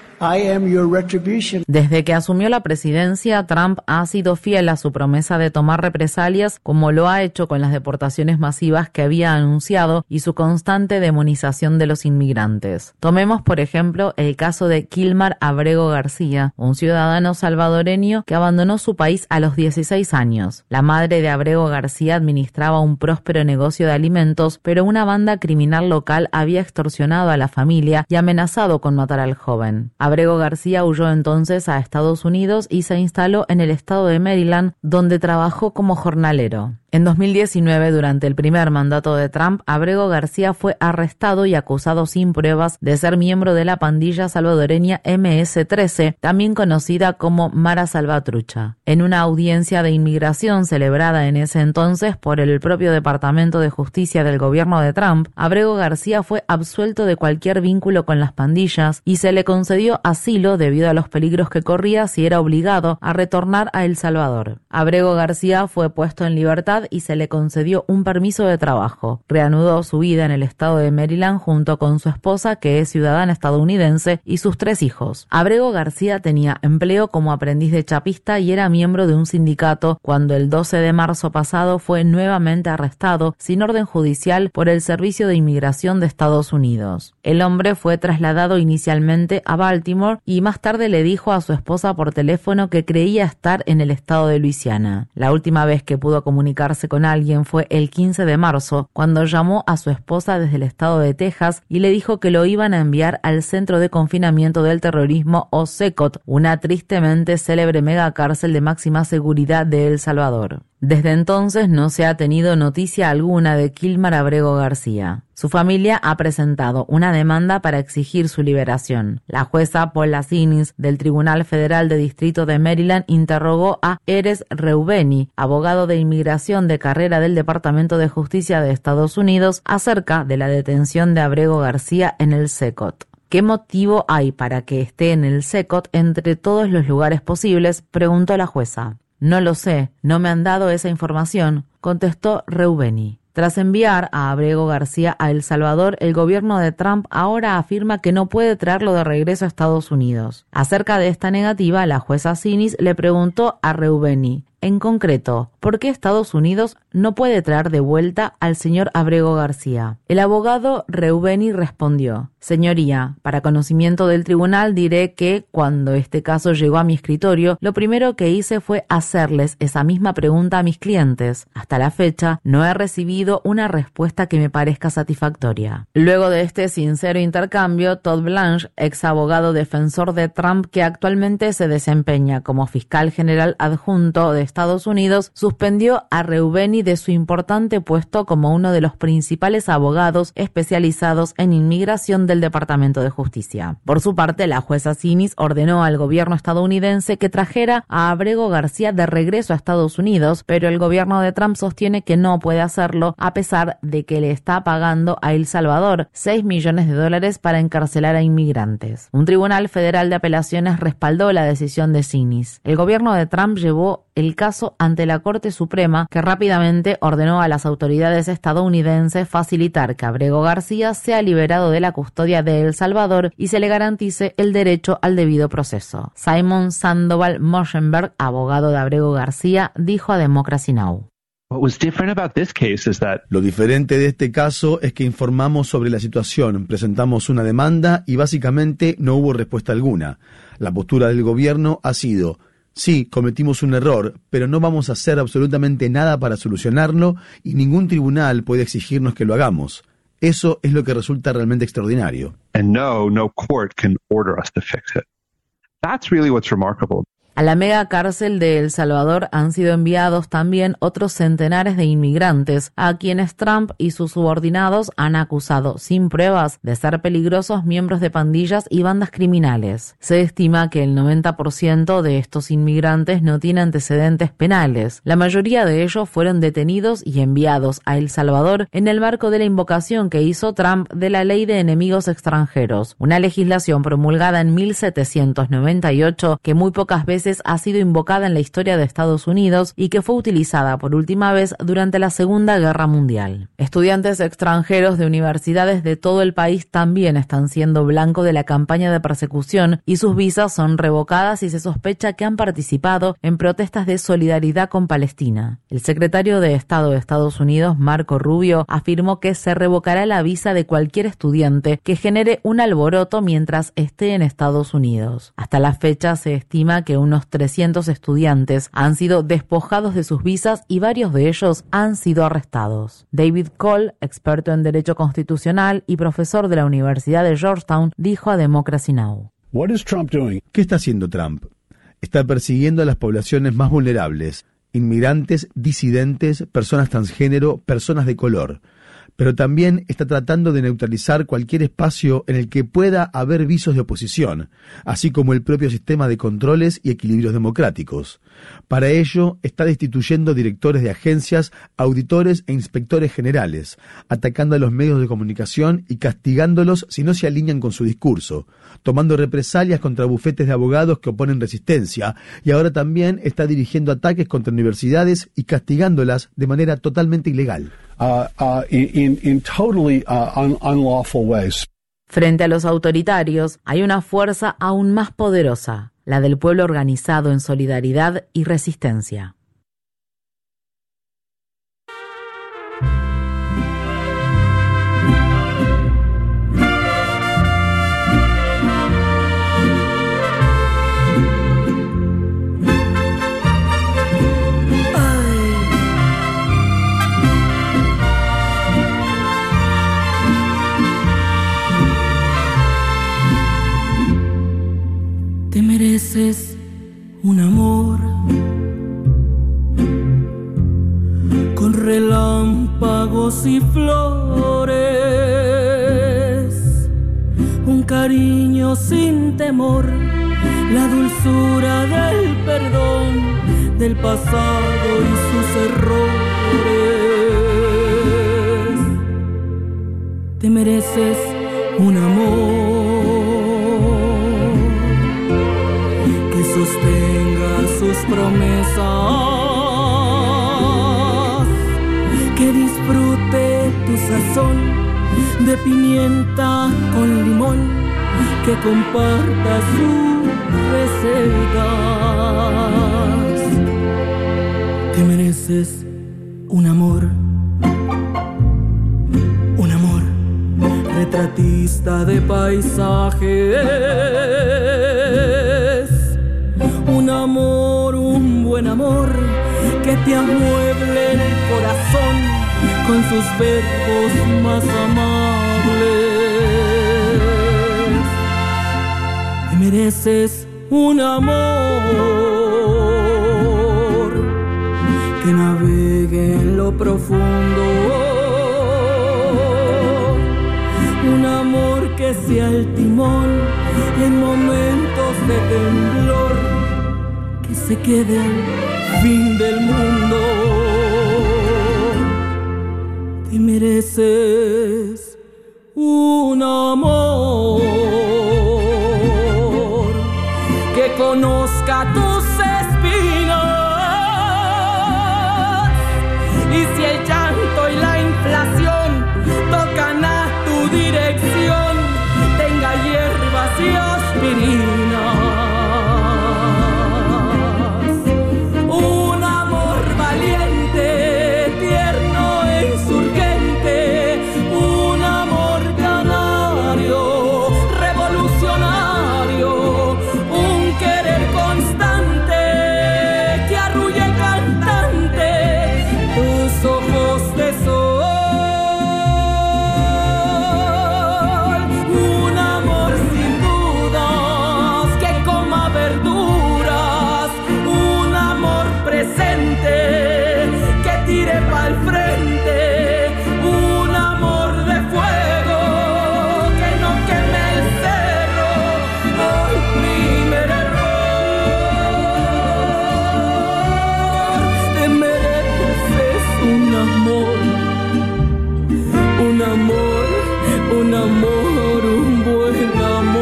Desde que asumió la presidencia, Trump ha sido fiel a su promesa de tomar represalias, como lo ha hecho con las deportaciones masivas que había anunciado y su constante demonización de los inmigrantes. Tomemos, por ejemplo, el caso de Kilmar Abrego García, un ciudadano salvadoreño que abandonó su país a los dieciséis años. La madre de Abrego García administraba un próspero negocio de alimentos, pero una banda criminal local había extorsionado a la familia y amenazado con matar al joven. Abrego García huyó entonces a Estados Unidos y se instaló en el estado de Maryland, donde trabajó como jornalero. En dos mil diecinueve, durante el primer mandato de Trump, Abrego García fue arrestado y acusado sin pruebas de ser miembro de la pandilla salvadoreña M S trece, también conocida como Mara Salvatrucha. En una audiencia de inmigración celebrada en ese entonces por el propio Departamento de Justicia del gobierno de Trump, Abrego García fue absuelto de cualquier vínculo con las pandillas y se le concedió asilo debido a los peligros que corría si era obligado a retornar a El Salvador. Abrego García fue puesto en libertad y se le concedió un permiso de trabajo. Reanudó su vida en el estado de Maryland junto con su esposa, que es ciudadana estadounidense, y sus tres hijos. Abrego García tenía empleo como aprendiz de chapista y era miembro de un sindicato cuando el doce de marzo pasado fue nuevamente arrestado sin orden judicial por el Servicio de Inmigración de Estados Unidos. El hombre fue trasladado inicialmente a Baltimore y más tarde le dijo a su esposa por teléfono que creía estar en el estado de Luisiana. La última vez que pudo comunicarse con alguien fue el quince de marzo, cuando llamó a su esposa desde el estado de Texas y le dijo que lo iban a enviar al Centro de Confinamiento del Terrorismo, o SECOT, una tristemente célebre megacárcel de máxima seguridad de El Salvador. Desde entonces no se ha tenido noticia alguna de Kilmar Abrego García. Su familia ha presentado una demanda para exigir su liberación. La jueza Paula Sinis del Tribunal Federal de Distrito de Maryland interrogó a Erez Reubeni, abogado de inmigración de carrera del Departamento de Justicia de Estados Unidos, acerca de la detención de Abrego García en el SECOT. ¿Qué motivo hay para que esté en el SECOT entre todos los lugares posibles?, preguntó la jueza. No lo sé, no me han dado esa información, contestó Reubeni. Tras enviar a Abrego García a El Salvador, el gobierno de Trump ahora afirma que no puede traerlo de regreso a Estados Unidos. Acerca de esta negativa, la jueza Sinis le preguntó a Reubeni: En concreto, ¿por qué Estados Unidos no puede traer de vuelta al señor Abrego García? El abogado Reubeni respondió: Señoría, para conocimiento del tribunal diré que, cuando este caso llegó a mi escritorio, lo primero que hice fue hacerles esa misma pregunta a mis clientes. Hasta la fecha, no he recibido una respuesta que me parezca satisfactoria. Luego de este sincero intercambio, Todd Blanche, ex abogado defensor de Trump que actualmente se desempeña como fiscal general adjunto de Estados Unidos, suspendió a Reubeni de su importante puesto como uno de los principales abogados especializados en inmigración del Departamento de Justicia. Por su parte, la jueza Sinis ordenó al gobierno estadounidense que trajera a Abrego García de regreso a Estados Unidos, pero el gobierno de Trump sostiene que no puede hacerlo a pesar de que le está pagando a El Salvador seis millones de dólares para encarcelar a inmigrantes. Un tribunal federal de apelaciones respaldó la decisión de Sinis. El gobierno de Trump llevó el caso ante la Corte Suprema, que rápidamente ordenó a las autoridades estadounidenses facilitar que Abrego García sea liberado de la custodia de El Salvador y se le garantice el derecho al debido proceso. Simon Sandoval Moschenberg, abogado de Abrego García, dijo a Democracy Now! Lo diferente de este caso es que informamos sobre la situación, presentamos una demanda y básicamente no hubo respuesta alguna. La postura del gobierno ha sido: sí, cometimos un error, pero no vamos a hacer absolutamente nada para solucionarlo y ningún tribunal puede exigirnos que lo hagamos. Eso es lo que resulta realmente extraordinario. And no, no court can order us to fix it. That's really what's remarkable. A la mega cárcel de El Salvador han sido enviados también otros centenares de inmigrantes, a quienes Trump y sus subordinados han acusado sin pruebas de ser peligrosos miembros de pandillas y bandas criminales. Se estima que el noventa por ciento de estos inmigrantes no tiene antecedentes penales. La mayoría de ellos fueron detenidos y enviados a El Salvador en el marco de la invocación que hizo Trump de la Ley de Enemigos Extranjeros, una legislación promulgada en mil setecientos noventa y ocho que muy pocas veces ha sido invocada en la historia de Estados Unidos y que fue utilizada por última vez durante la Segunda Guerra Mundial. Estudiantes extranjeros de universidades de todo el país también están siendo blanco de la campaña de persecución y sus visas son revocadas y se sospecha que han participado en protestas de solidaridad con Palestina. El secretario de Estado de Estados Unidos, Marco Rubio, afirmó que se revocará la visa de cualquier estudiante que genere un alboroto mientras esté en Estados Unidos. Hasta la fecha se estima que un Unos trescientos estudiantes han sido despojados de sus visas y varios de ellos han sido arrestados. David Cole, experto en Derecho Constitucional y profesor de la Universidad de Georgetown, dijo a Democracy Now! ¿Qué está haciendo Trump? Está persiguiendo a las poblaciones más vulnerables: inmigrantes, disidentes, personas transgénero, personas de color. Pero también está tratando de neutralizar cualquier espacio en el que pueda haber visos de oposición, así como el propio sistema de controles y equilibrios democráticos. Para ello, está destituyendo directores de agencias, auditores e inspectores generales, atacando a los medios de comunicación y castigándolos si no se alinean con su discurso, tomando represalias contra bufetes de abogados que oponen resistencia, y ahora también está dirigiendo ataques contra universidades y castigándolas de manera totalmente ilegal. Uh, uh, in, in totally uh, un, unlawful ways. Frente a los autoritarios, hay una fuerza aún más poderosa, la del pueblo organizado en solidaridad y resistencia. Te mereces un amor con relámpagos y flores, un cariño sin temor, la dulzura del perdón del pasado y sus errores. Te mereces un amor sostenga sus promesas, que disfrute tu sazón de pimienta con limón, que comparta sus recetas. mereces un amor, un amor retratista de paisajes, un amor, un buen amor que te amueble el corazón con sus verbos más amables. Te mereces un amor que navegue en lo profundo, un amor que sea el timón en momentos de temblor, que se quede al fin del mundo. Te mereces un amor que conozca tus espinas, y si el llanto y la inflación tocan a tu dirección, tenga hierbas y aspirinas. Un amor valiente, tierno e insurgente, un amor canario, revolucionario, un querer constante que arrulle cantante tus ojos de sol. Un amor sin dudas que coma verduras, un amor presente que tire pa'l frente, un amor de fuego que no queme el cerro. El primer error. Te mereces un amor, un amor, un amor, un buen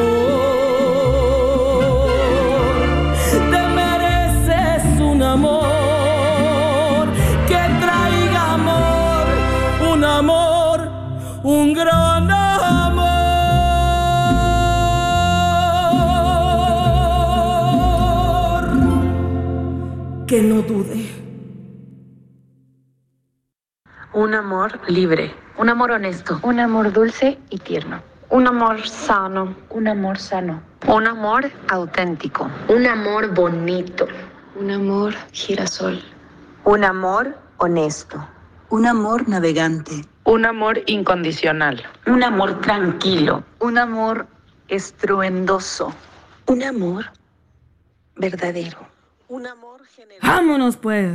amor. Te mereces un amor que traiga amor, un amor, un gran amor que no dude. Un amor libre, un amor honesto, un amor dulce y tierno, un amor sano, un amor sano, un amor auténtico, un amor bonito, un amor girasol, un amor honesto, un amor navegante, un amor incondicional, un amor tranquilo, un amor estruendoso, un amor verdadero, un amor generoso. ¡Vámonos pues!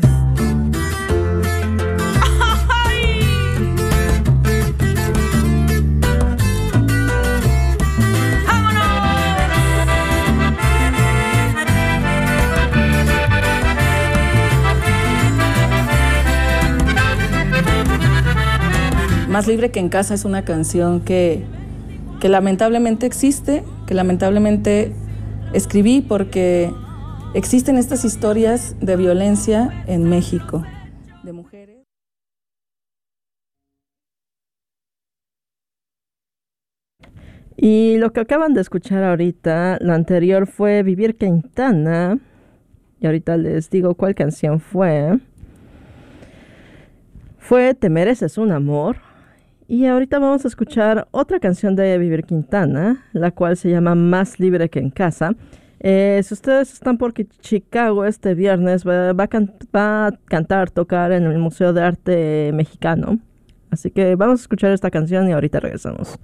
Más libre que en casa es una canción que, que lamentablemente existe, que lamentablemente escribí porque existen estas historias de violencia en México, de mujeres. Y lo que acaban de escuchar ahorita, lo anterior fue Vivir Quintana, y ahorita les digo cuál canción fue. Fue Te Mereces un Amor. Y ahorita vamos a escuchar otra canción de Vivir Quintana, la cual se llama Más Libre que en Casa. Eh, si ustedes están por Chicago este viernes, va, va, a can- va a cantar, tocar en el Museo de Arte Mexicano. Así que vamos a escuchar esta canción y ahorita regresamos.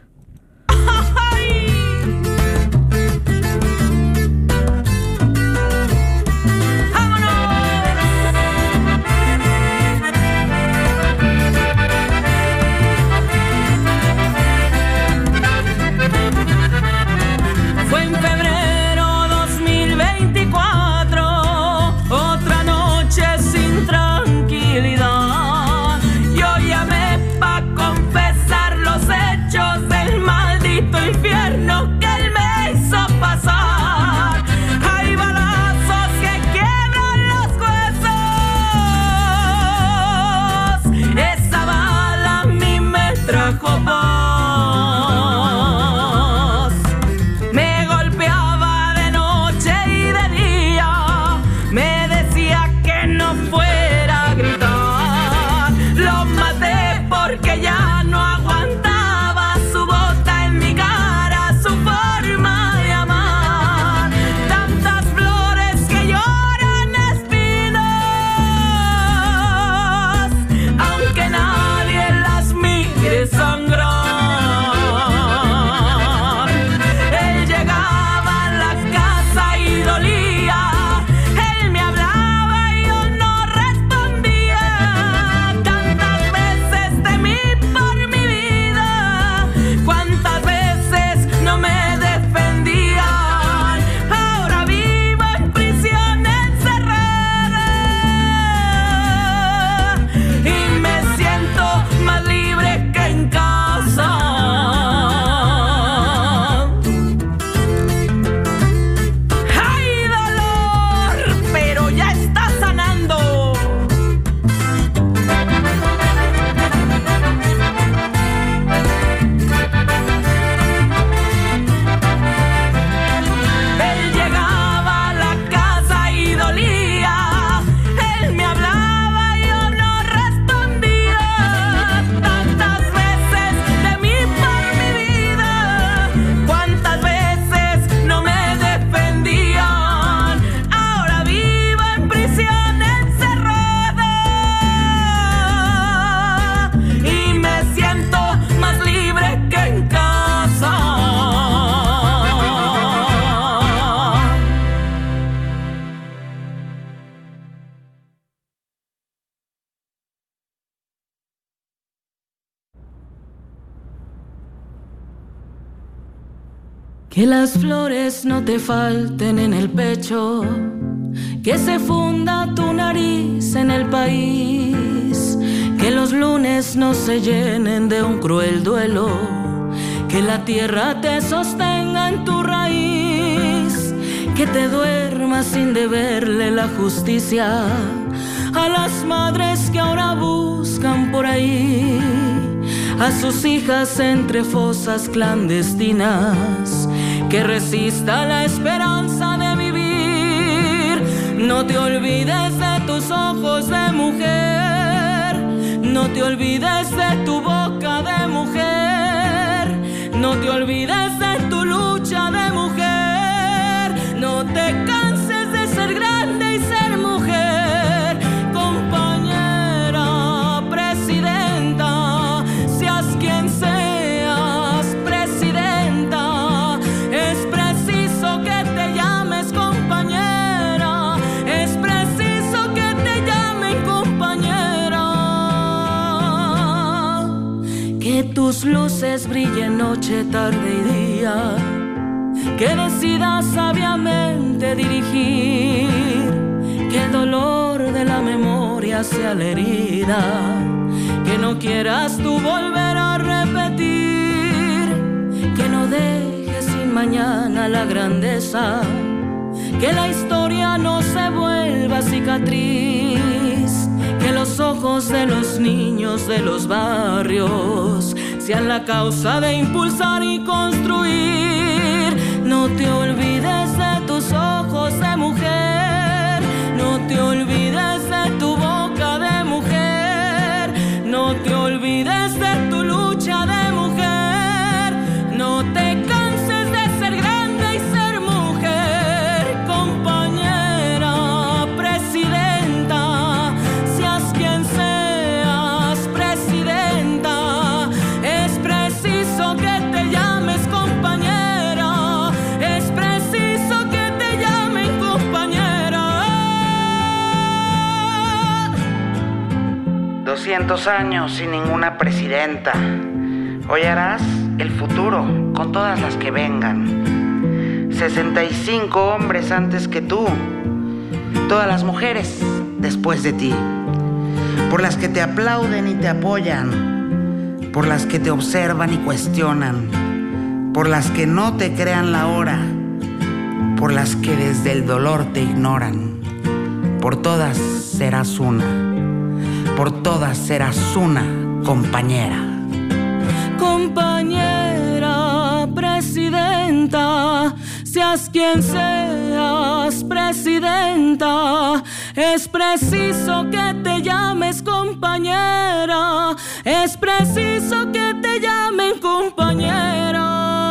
Fue en febrero dos mil veinticuatro, otra noche sin tranquilidad. Yo llamé pa' confesar los hechos Que las flores no te falten en el pecho, que se funda tu nariz en el país, que los lunes no se llenen de un cruel duelo, que la tierra te sostenga en tu raíz, que te duermas sin deberle la justicia a las madres que ahora buscan por ahí a sus hijas entre fosas clandestinas, que resista la esperanza de vivir. No te olvides de tus ojos de mujer, no te olvides de tu boca de mujer, no te olvides de tu lucha de mujer, no te canses de ser grande y ser mujer. Compañera presidenta, seas quien seas presidenta, es preciso que te llames compañera, es preciso que te llamen compañera. Que tus luces brillen noche, tarde y día, que decidas sabiamente dirigir, que el dolor de la memoria sea la herida, que no quieras tú volver a repetir, que no dejes sin mañana la grandeza, que la historia no se vuelva cicatriz, que los ojos de los niños de los barrios sean la causa de impulsar y construir. No te olvides de tus ojos de mujer, no te olvides de tu boca de mujer, no te olvides de tu lucha de mujer, no te canses de ser grande y ser mujer. Compañera presidenta, seas quien seas presidenta, es preciso que te llames compañera, es preciso que te llamen compañera. doscientos años sin ninguna presidenta. Hoy harás el futuro con todas las que vengan. sesenta y cinco hombres antes que tú. Todas las mujeres después de ti. Por las que te aplauden y te apoyan. Por las que te observan y cuestionan. Por las que no te crean la hora. Por las que desde el dolor te ignoran. Por todas serás una. Por todas serás una compañera. Compañera presidenta, seas quien seas presidenta, es preciso que te llames compañera, es preciso que te llamen compañera.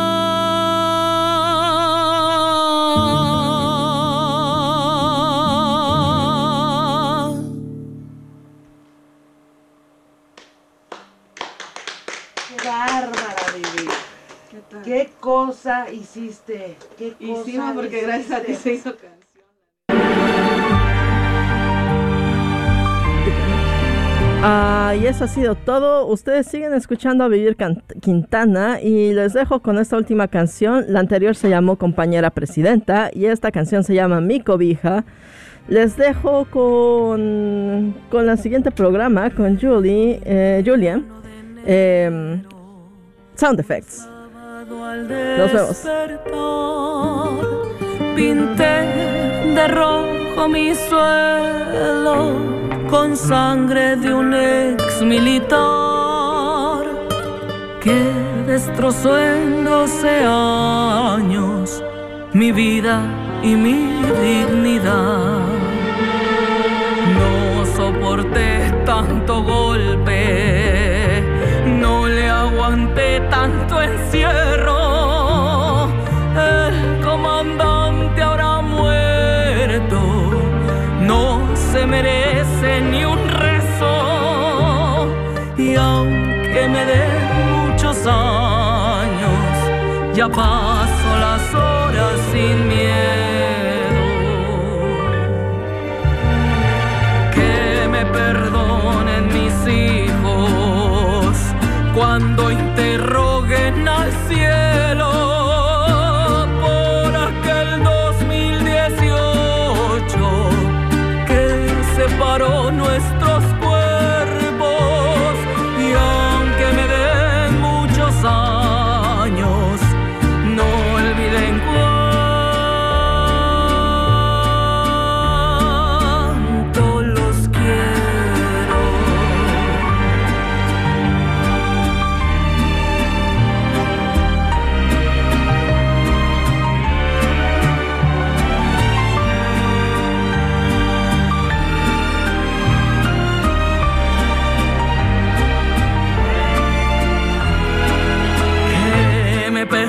¿Qué cosa hiciste? ¿Qué cosa Hicimos porque hiciste? gracias a ti se hizo canción. Ah, y eso ha sido todo. Ustedes siguen escuchando a Vivir Can- Quintana y les dejo con esta última canción. La anterior se llamó Compañera Presidenta y esta canción se llama Mi Cobija. Les dejo con, con la siguiente programa, con Julie, eh, Julia. Eh, Sound Effects. Nos vemos. Pinté de rojo mi suelo con sangre de un ex militar que destrozó en doce años mi vida y mi dignidad. No soporté tanto golpe, no le aguanté tanto encierro. El comandante ahora muerto no se merece ni un rezo. Y aunque me den muchos años, ya paso las horas sin miedo. Que me perdonen mis hijos cuando interroguen al cielo.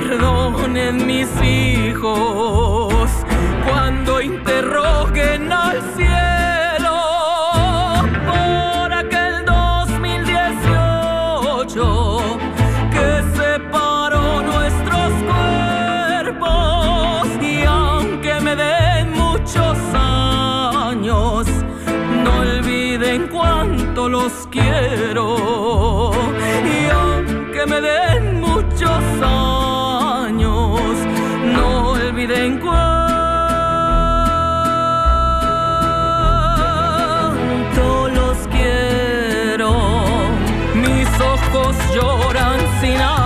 perdonen mis hijos cuando interroguen al cielo por aquel dos mil dieciocho que separó nuestros cuerpos. Y aunque me den muchos años, no olviden cuánto los quiero. Y aunque me den muchos años, no olviden cuánto los quiero. Mis ojos lloran sin